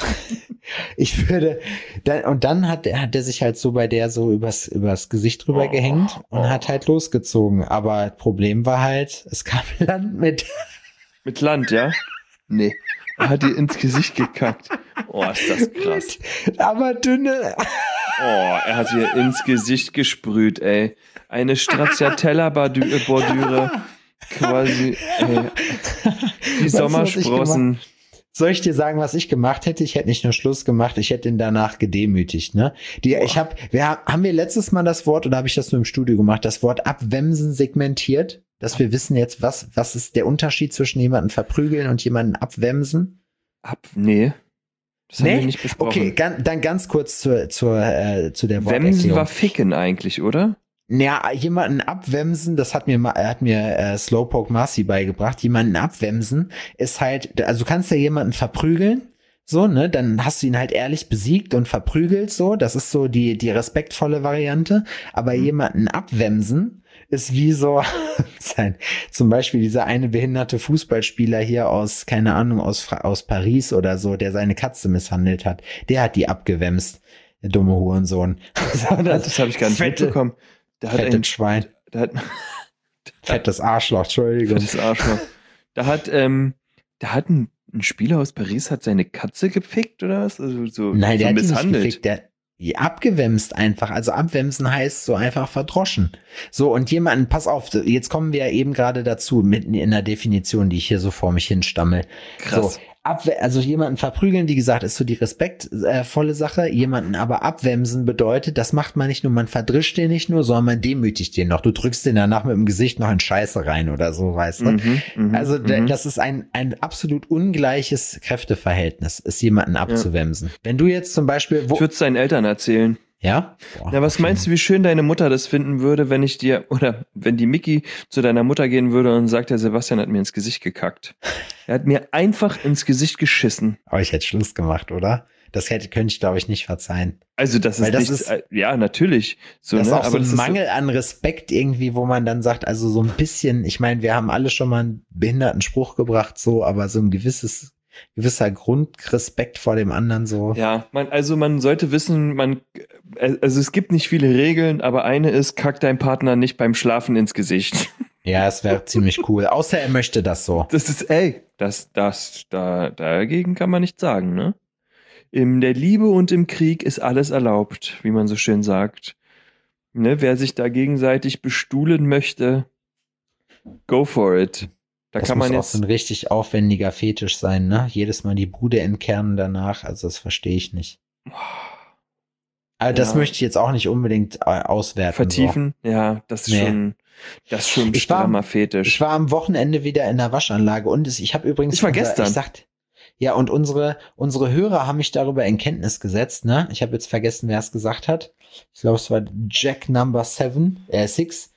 ich würde, dann hat er sich halt so bei der so übers Gesicht drüber gehängt und hat halt losgezogen. Aber Problem war halt, es kam Land mit. Mit Land, ja? Nee. Er hat ihr ins Gesicht gekackt. Oh, ist das krass. Aber dünne. Er hat ihr ins Gesicht gesprüht, ey. Eine Stracciatella-Bordüre. Quasi, ey. Die Sommersprossen. Soll ich dir sagen, was ich gemacht hätte? Ich hätte nicht nur Schluss gemacht, ich hätte ihn danach gedemütigt, ne? Haben wir letztes Mal das Wort, oder habe ich das nur im Studio gemacht, das Wort abwemsen segmentiert? Dass wir wissen jetzt, was ist der Unterschied zwischen jemanden verprügeln und jemanden abwemsen? Nee. Das haben wir nicht besprochen. Okay, dann ganz kurz zu der Worterklärung. Wemsen war ficken eigentlich, oder? Ja, jemanden abwemsen, das hat mir Slowpoke Marcy beigebracht. Jemanden abwemsen ist halt, also du kannst ja jemanden verprügeln, so, ne, dann hast du ihn halt ehrlich besiegt und verprügelt, so, das ist so die respektvolle Variante, aber jemanden abwemsen ist wie so zum Beispiel dieser eine behinderte Fußballspieler hier aus, keine Ahnung, aus Paris oder so, der seine Katze misshandelt hat, der hat die abgewemst, der dumme Hurensohn. Das habe ich gar nicht mitbekommen. Fettes Schwein. Fettes Arschloch, Entschuldigung. Fettes Arschloch. Da hat ein Spieler aus Paris hat seine Katze gefickt oder was? Also Nein, der hat misshandelt. Die nicht gefickt, der abgewemst einfach. Also abwemsen heißt so einfach verdroschen. So, und jemanden, pass auf, jetzt kommen wir ja eben gerade dazu, mitten in der Definition, die ich hier so vor mich hinstammel. Krass. So, Also jemanden verprügeln, wie gesagt, ist so die respektvolle Sache. Jemanden aber abwemsen bedeutet, das macht man nicht nur, man verdrischt den nicht nur, sondern man demütigt den noch. Du drückst den danach mit dem Gesicht noch in Scheiße rein oder so, weißt du. Also das ist ein absolut ungleiches Kräfteverhältnis, ist jemanden abzuwemsen. Wenn du jetzt zum Beispiel... Ich würde es deinen Eltern erzählen. Ja? Boah, na, was meinst du, wie schön deine Mutter das finden würde, wenn wenn die Micky zu deiner Mutter gehen würde und sagt, der Sebastian hat mir ins Gesicht gekackt. Er hat mir einfach ins Gesicht geschissen. Aber ich hätte Schluss gemacht, oder? Könnte ich, glaube ich, nicht verzeihen. Also das ist ja, natürlich. So, das ist auch aber so ein Mangel an Respekt irgendwie, wo man dann sagt, also so ein bisschen, ich meine, wir haben alle schon mal einen behinderten Spruch gebracht, so, aber so ein gewisser Grundrespekt vor dem anderen so. Ja, man sollte wissen, also es gibt nicht viele Regeln, aber eine ist, kack deinem Partner nicht beim Schlafen ins Gesicht. Ja, es wäre ziemlich cool. Außer er möchte das so. Dagegen kann man nichts sagen, ne? In der Liebe und im Krieg ist alles erlaubt, wie man so schön sagt. Ne, wer sich da gegenseitig bestuhlen möchte, go for it. Das kann man muss auch so ein richtig aufwendiger Fetisch sein, ne? Jedes Mal die Bude entkernen danach, also das verstehe ich nicht. Aber das möchte ich jetzt auch nicht unbedingt auswerten. Vertiefen, so. Ja, das ist schon ein strammer Fetisch. Ich war am Wochenende wieder in der Waschanlage und ich habe übrigens... Ich war gestern. Ja, und unsere Hörer haben mich darüber in Kenntnis gesetzt, ne? Ich habe jetzt vergessen, wer es gesagt hat. Ich glaube, es war Jack Number 6.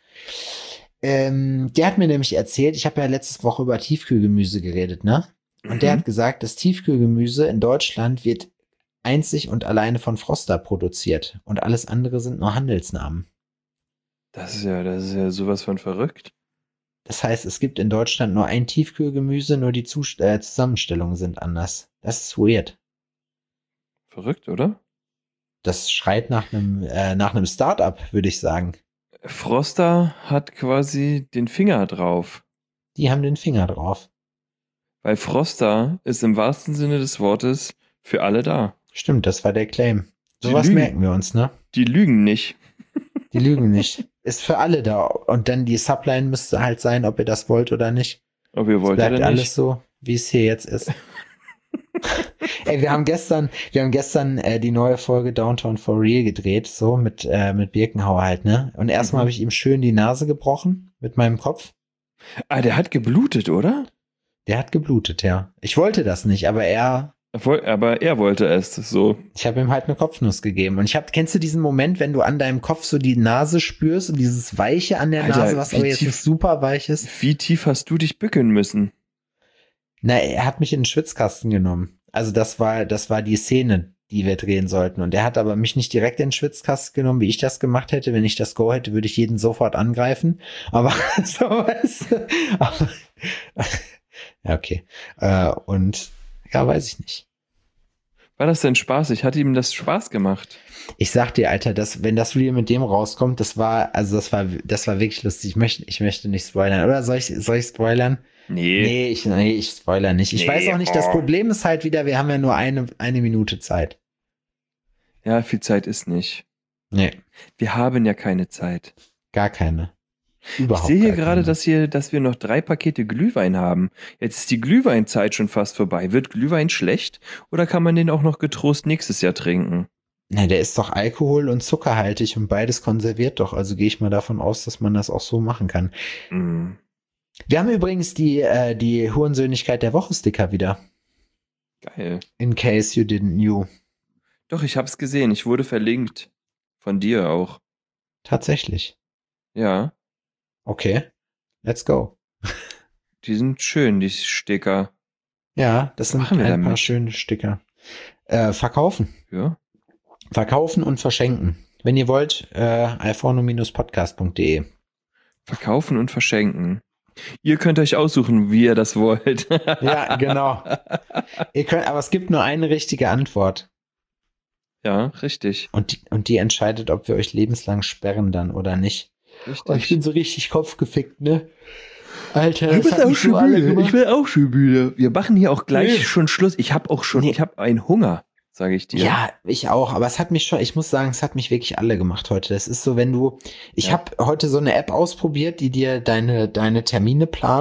Der hat mir nämlich erzählt, ich habe ja letzte Woche über Tiefkühlgemüse geredet, ne? Und der hat gesagt, das Tiefkühlgemüse in Deutschland wird einzig und alleine von Froster produziert und alles andere sind nur Handelsnamen. Das ist ja sowas von verrückt. Das heißt, es gibt in Deutschland nur ein Tiefkühlgemüse, nur die Zusammenstellungen sind anders. Das ist weird. Verrückt, oder? Das schreit nach einem Start-up, würde ich sagen. Froster hat quasi den Finger drauf. Die haben den Finger drauf. Weil Froster ist im wahrsten Sinne des Wortes für alle da. Stimmt, das war der Claim. Sowas merken wir uns, ne? Die lügen nicht. Die lügen nicht. Ist für alle da. Und dann die Subline müsste halt sein, ob ihr das wollt oder nicht. Ob ihr wollt oder nicht. Bleibt alles so, wie es hier jetzt ist. Ey, wir haben gestern die neue Folge Downtown for Real gedreht, so mit Birkenhauer halt, ne? Und erstmal habe ich ihm schön die Nase gebrochen mit meinem Kopf. Ah, der hat geblutet, oder? Der hat geblutet, ja. Ich wollte das nicht, aber er wollte es, so. Ich habe ihm halt eine Kopfnuss gegeben. Und kennst du diesen Moment, wenn du an deinem Kopf so die Nase spürst und dieses Weiche an der Nase, was aber jetzt nicht super weich ist? Wie tief hast du dich bücken müssen? Na, er hat mich in den Schwitzkasten genommen. Also das war die Szene, die wir drehen sollten. Und er hat aber mich nicht direkt in den Schwitzkasten genommen, wie ich das gemacht hätte. Wenn ich das Go hätte, würde ich jeden sofort angreifen. Aber so was. Ja, okay. Und ja, weiß ich nicht. War das denn spaßig? Hat ihm das Spaß gemacht? Ich sag dir, Alter, wenn das Video mit dem rauskommt, das war wirklich lustig. Ich möchte nicht spoilern. Oder soll ich spoilern? Nee. Ich spoiler nicht. Ich weiß auch nicht, das Problem ist halt wieder, wir haben ja nur eine Minute Zeit. Ja, viel Zeit ist nicht. Nee. Wir haben ja keine Zeit. Gar keine. Überhaupt ich sehe hier gerade, dass wir noch 3 Pakete Glühwein haben. Jetzt ist die Glühweinzeit schon fast vorbei. Wird Glühwein schlecht oder kann man den auch noch getrost nächstes Jahr trinken? Na, der ist doch alkohol- und zuckerhaltig und beides konserviert doch. Also gehe ich mal davon aus, dass man das auch so machen kann. Mm. Wir haben übrigens die Hurensöhnlichkeit der Woche-Sticker wieder. Geil. In case you didn't knew. Doch, ich hab's gesehen. Ich wurde verlinkt. Von dir auch. Tatsächlich. Ja. Okay. Let's go. Die sind schön, die Sticker. Ja, das sind ein paar schöne Sticker. Verkaufen. Ja. Verkaufen und verschenken. Wenn ihr wollt, alforno-podcast.de. Verkaufen und verschenken. Ihr könnt euch aussuchen, wie ihr das wollt. Ja, genau. Aber es gibt nur eine richtige Antwort. Ja, richtig. Und die entscheidet, ob wir euch lebenslang sperren dann oder nicht. Richtig. Oh, ich bin so richtig kopfgefickt, ne? Alter, du bist auch schon müde. Ich bin auch schon müde. Wir machen hier auch gleich schon Schluss. Ich habe einen Hunger, sage ich dir. Ja, ich auch. Aber ich muss sagen, es hat mich wirklich alle gemacht heute. Das ist so, ich habe heute so eine App ausprobiert, die dir deine Termine plant.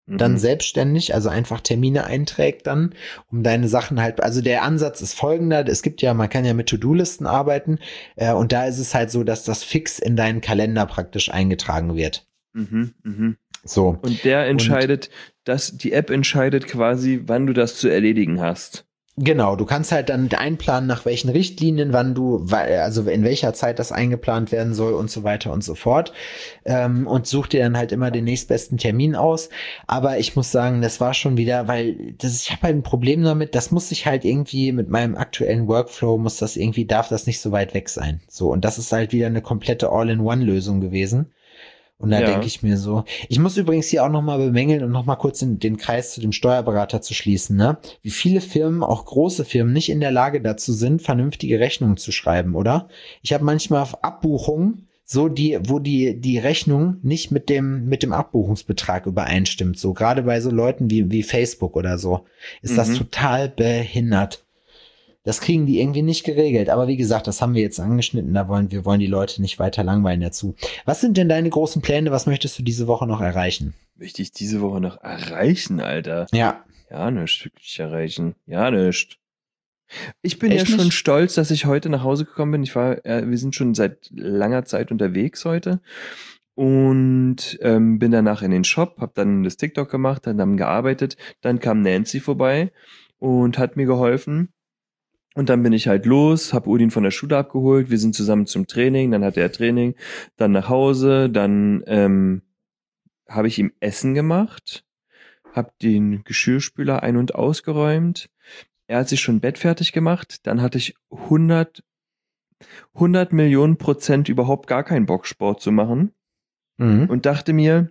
dann selbstständig, also einfach Termine einträgt dann, um deine Sachen halt, also der Ansatz ist folgender, es gibt ja, man kann ja mit To-Do-Listen arbeiten und da ist es halt so, dass das fix in deinen Kalender praktisch eingetragen wird. So. Und der entscheidet, die App entscheidet quasi, wann du das zu erledigen hast. Genau, du kannst halt dann einplanen, nach welchen Richtlinien, also in welcher Zeit das eingeplant werden soll und so weiter und so fort. Und such dir dann halt immer den nächstbesten Termin aus. Aber ich muss sagen, das war schon wieder, ich habe halt ein Problem damit, das muss ich halt irgendwie mit meinem aktuellen Workflow, darf das nicht so weit weg sein. So, und das ist halt wieder eine komplette All-in-One-Lösung gewesen. Und da denke ich mir so, ich muss übrigens hier auch nochmal bemängeln und nochmal kurz den Kreis zu dem Steuerberater zu schließen, ne? Wie viele Firmen, auch große Firmen, nicht in der Lage dazu sind, vernünftige Rechnungen zu schreiben, oder? Ich habe manchmal Abbuchungen, wo die Rechnung nicht mit dem Abbuchungsbetrag übereinstimmt. So, gerade bei so Leuten wie Facebook oder so, ist das total behindert. Das kriegen die irgendwie nicht geregelt. Aber wie gesagt, das haben wir jetzt angeschnitten. Wir wollen die Leute nicht weiter langweilen dazu. Was sind denn deine großen Pläne? Was möchtest du diese Woche noch erreichen? Möchte ich diese Woche noch erreichen, Alter? Ja. Ja, nichts wirklich erreichen. Ja, nichts. Ich bin echt ja schon stolz, dass ich heute nach Hause gekommen bin. Wir sind schon seit langer Zeit unterwegs heute. Und bin danach in den Shop, habe dann das TikTok gemacht, dann gearbeitet. Dann kam Nancy vorbei und hat mir geholfen. Und dann bin ich halt los, habe Udin von der Schule abgeholt, wir sind zusammen zum Training, dann hatte er Training, dann nach Hause, dann habe ich ihm Essen gemacht, habe den Geschirrspüler ein- und ausgeräumt, er hat sich schon Bett fertig gemacht, dann hatte ich 100 Millionen % überhaupt gar keinen Bock, Sport zu machen und dachte mir,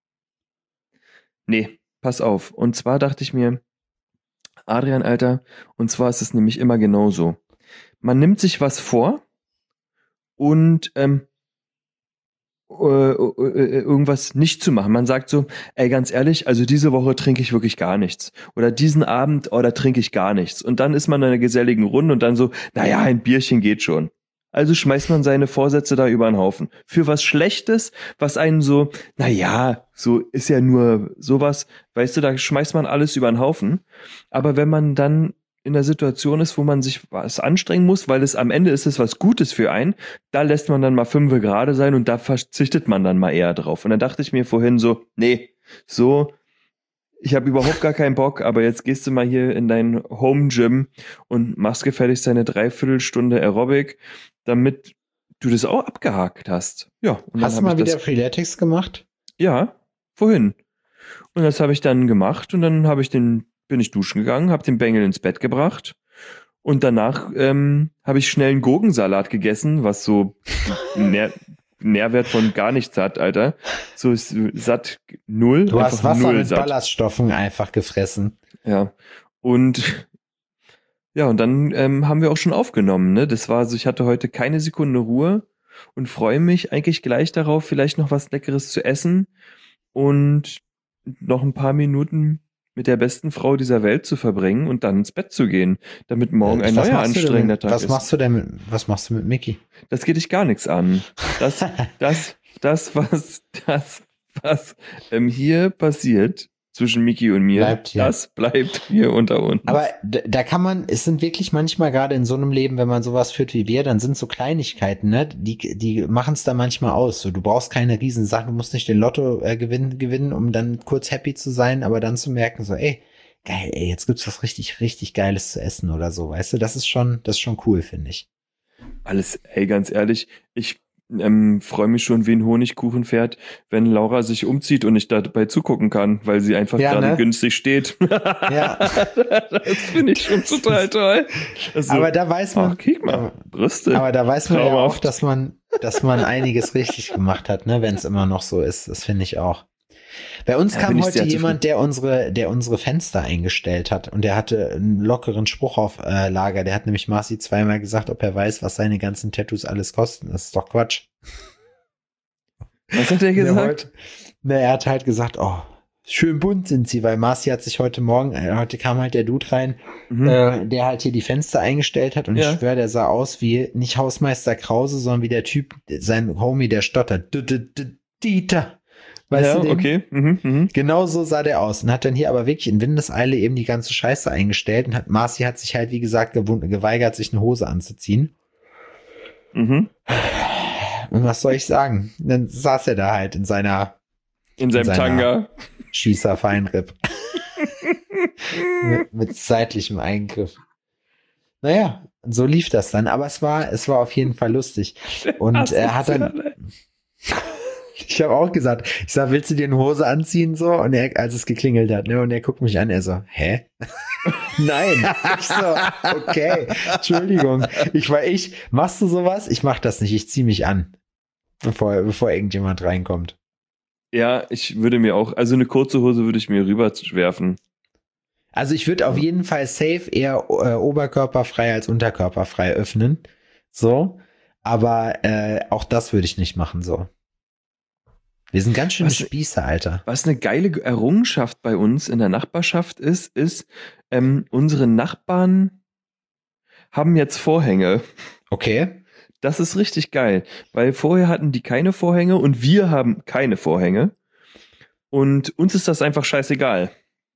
nee, pass auf. Und zwar dachte ich mir, Adrian, Alter, und zwar ist es nämlich immer genauso. Man nimmt sich was vor und irgendwas nicht zu machen. Man sagt so, ey, ganz ehrlich, also diese Woche trinke ich wirklich gar nichts. Oder diesen Abend, da trinke ich gar nichts. Und dann ist man in einer geselligen Runde und dann so, naja, ein Bierchen geht schon. Also schmeißt man seine Vorsätze da über den Haufen. Für was Schlechtes, was einen so, naja, so ist ja nur sowas, weißt du, da schmeißt man alles über den Haufen. Aber wenn man dann in der Situation ist, wo man sich was anstrengen muss, weil es am Ende ist es was Gutes für einen, da lässt man dann mal 5 gerade sein und da verzichtet man dann mal eher drauf. Und dann dachte ich mir vorhin so, nee, so, ich habe überhaupt gar keinen Bock, aber jetzt gehst du mal hier in dein Home Gym und machst gefälligst deine 3/4 Stunde Aerobic, damit du das auch abgehakt hast. Ja. Und hast du mal wieder Freeletics gemacht? Ja, vorhin. Und das habe ich dann gemacht und dann bin ich duschen gegangen, habe den Bengel ins Bett gebracht und danach habe ich schnell einen Gurkensalat gegessen, was so Nährwert von gar nichts hat, Alter. So ist satt 0. Du hast Wasser mit Ballaststoffen einfach gefressen. Ja. Und dann haben wir auch schon aufgenommen, ne? Das war so, ich hatte heute keine Sekunde Ruhe und freue mich eigentlich gleich darauf, vielleicht noch was Leckeres zu essen und noch ein paar Minuten mit der besten Frau dieser Welt zu verbringen und dann ins Bett zu gehen, damit morgen ein neuer anstrengender Tag ist. Was machst du mit Mickey? Das geht dich gar nichts an. Was hier passiert zwischen Mickey und mir, das bleibt hier unter uns. Aber da kann man, es sind wirklich manchmal gerade in so einem Leben, wenn man sowas führt wie wir, dann sind so Kleinigkeiten, ne? Die machen es da manchmal aus. So, du brauchst keine Riesensachen, du musst nicht den Lotto gewinnen, um dann kurz happy zu sein, aber dann zu merken, so, ey, geil, ey, jetzt gibt's was richtig, richtig Geiles zu essen oder so, weißt du? Das ist schon cool, finde ich. Alles, ey, ganz ehrlich, ich freue mich schon wie ein Honigkuchenpferd, wenn Laura sich umzieht und ich dabei zugucken kann, weil sie einfach gerade günstig steht. Ja. Das finde ich schon total toll. Also, aber da weiß man, guck mal, Brüste. Aber da weiß man ja auch, dass man einiges richtig gemacht hat, ne, wenn es immer noch so ist. Das finde ich auch. Bei uns kam heute jemand, der unsere Fenster eingestellt hat und der hatte einen lockeren Spruch auf Lager. Der hat nämlich Marci zweimal gesagt, ob er weiß, was seine ganzen Tattoos alles kosten. Das ist doch Quatsch. Was hat er gesagt? Er hat halt gesagt, oh, schön bunt sind sie, weil Marci hat sich heute kam halt der Dude rein, der halt hier die Fenster eingestellt hat und ich schwöre, der sah aus wie nicht Hausmeister Krause, sondern wie der Typ, sein Homie, der stottert. Dieter. Weißt du den? Okay. Genau so sah der aus und hat dann hier aber wirklich in Windeseile eben die ganze Scheiße eingestellt und Marci hat sich halt, wie gesagt, geweigert, sich eine Hose anzuziehen. Und was soll ich sagen? Dann saß er da halt in seinem Tanga. Schießer-Feinripp. mit seitlichem Eingriff. Naja, so lief das dann. Aber es war auf jeden Fall lustig. Und er hat dann... Ich habe auch gesagt, willst du dir eine Hose anziehen? So, und er, als es geklingelt hat, ne, und er guckt mich an, er so, hä? Nein. Ich so, okay, Entschuldigung. Machst du sowas? Ich mach das nicht, ich zieh mich an, bevor irgendjemand reinkommt. Ja, ich würde mir auch, also eine kurze Hose würde ich mir rüberwerfen. Also ich würde auf jeden Fall safe eher oberkörperfrei als unterkörperfrei öffnen. So, aber auch das würde ich nicht machen, so. Wir sind ganz schön Spießer, Alter. Was eine geile Errungenschaft bei uns in der Nachbarschaft ist, unsere Nachbarn haben jetzt Vorhänge. Okay. Das ist richtig geil, weil vorher hatten die keine Vorhänge und wir haben keine Vorhänge. Und uns ist das einfach scheißegal.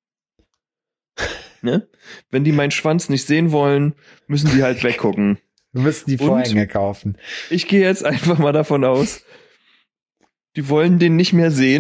Ne? Wenn die meinen Schwanz nicht sehen wollen, müssen die halt weggucken. Wir müssen die Vorhänge kaufen. Ich gehe jetzt einfach mal davon aus, die wollen den nicht mehr sehen.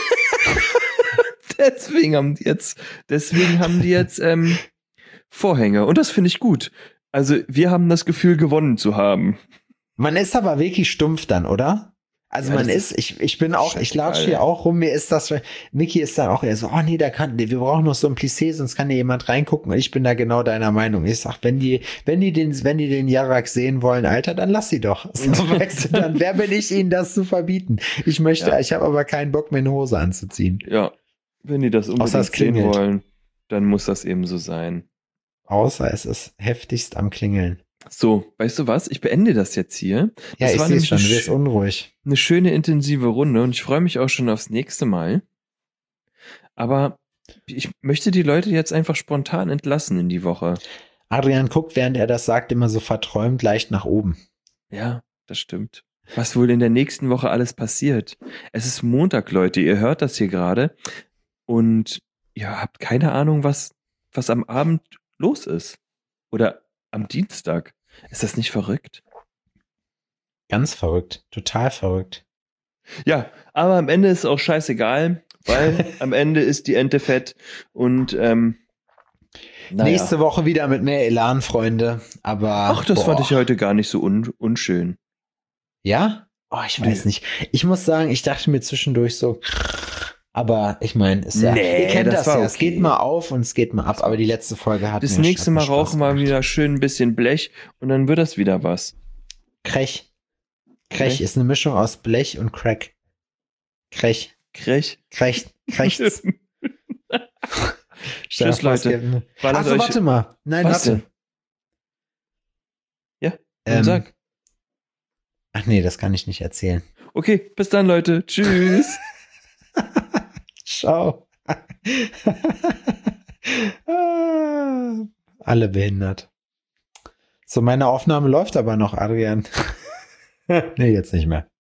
Deswegen haben die jetzt Vorhänge. Und das finde ich gut. Also wir haben das Gefühl, gewonnen zu haben. Man ist aber wirklich stumpf dann, oder? Also ja, ich bin auch, ich latsche hier auch rum, Micky ist dann auch eher so, oh nee, wir brauchen noch so ein Plissé, sonst kann hier jemand reingucken und ich bin da genau deiner Meinung. Ich sag, wenn die den Jarak sehen wollen, Alter, dann lass sie doch. So, weißt du, dann, wer bin ich, ihnen das zu verbieten? Ich habe aber keinen Bock, mir eine Hose anzuziehen. Ja, wenn die das unbedingt sehen wollen, dann muss das eben so sein. Außer es ist heftigst am Klingeln. So, weißt du was? Ich beende das jetzt hier. Ja, ich sehe schon, du wirst unruhig. Eine schöne, intensive Runde und ich freue mich auch schon aufs nächste Mal. Aber ich möchte die Leute jetzt einfach spontan entlassen in die Woche. Adrian guckt, während er das sagt, immer so verträumt leicht nach oben. Ja, das stimmt. Was wohl in der nächsten Woche alles passiert. Es ist Montag, Leute, ihr hört das hier gerade und ihr habt keine Ahnung, was am Abend los ist. Oder am Dienstag. Ist das nicht verrückt? Ganz verrückt. Total verrückt. Ja, aber am Ende ist es auch scheißegal, weil am Ende ist die Ente fett und nächste Woche wieder mit mehr Elan, Freunde. Aber ach, das fand ich heute gar nicht so unschön. Ja? Oh, ich weiß nicht. Ich muss sagen, ich dachte mir zwischendurch so, aber ich meine, ist ja, ihr kennt das ja, okay. Es geht mal auf und es geht mal ab, aber die letzte Folge hat das nächste Mal rauchen wir wieder schön ein bisschen Blech und dann wird das wieder was. Krech ist eine Mischung aus Blech und Crack. Krechts. Tschüss, Leute. Also warte mal. Nein, warte. Ja, sag. Ach nee, das kann ich nicht erzählen. Okay, bis dann, Leute. Tschüss. Ciao. Alle behindert. So, meine Aufnahme läuft aber noch, Adrian. Nee, jetzt nicht mehr.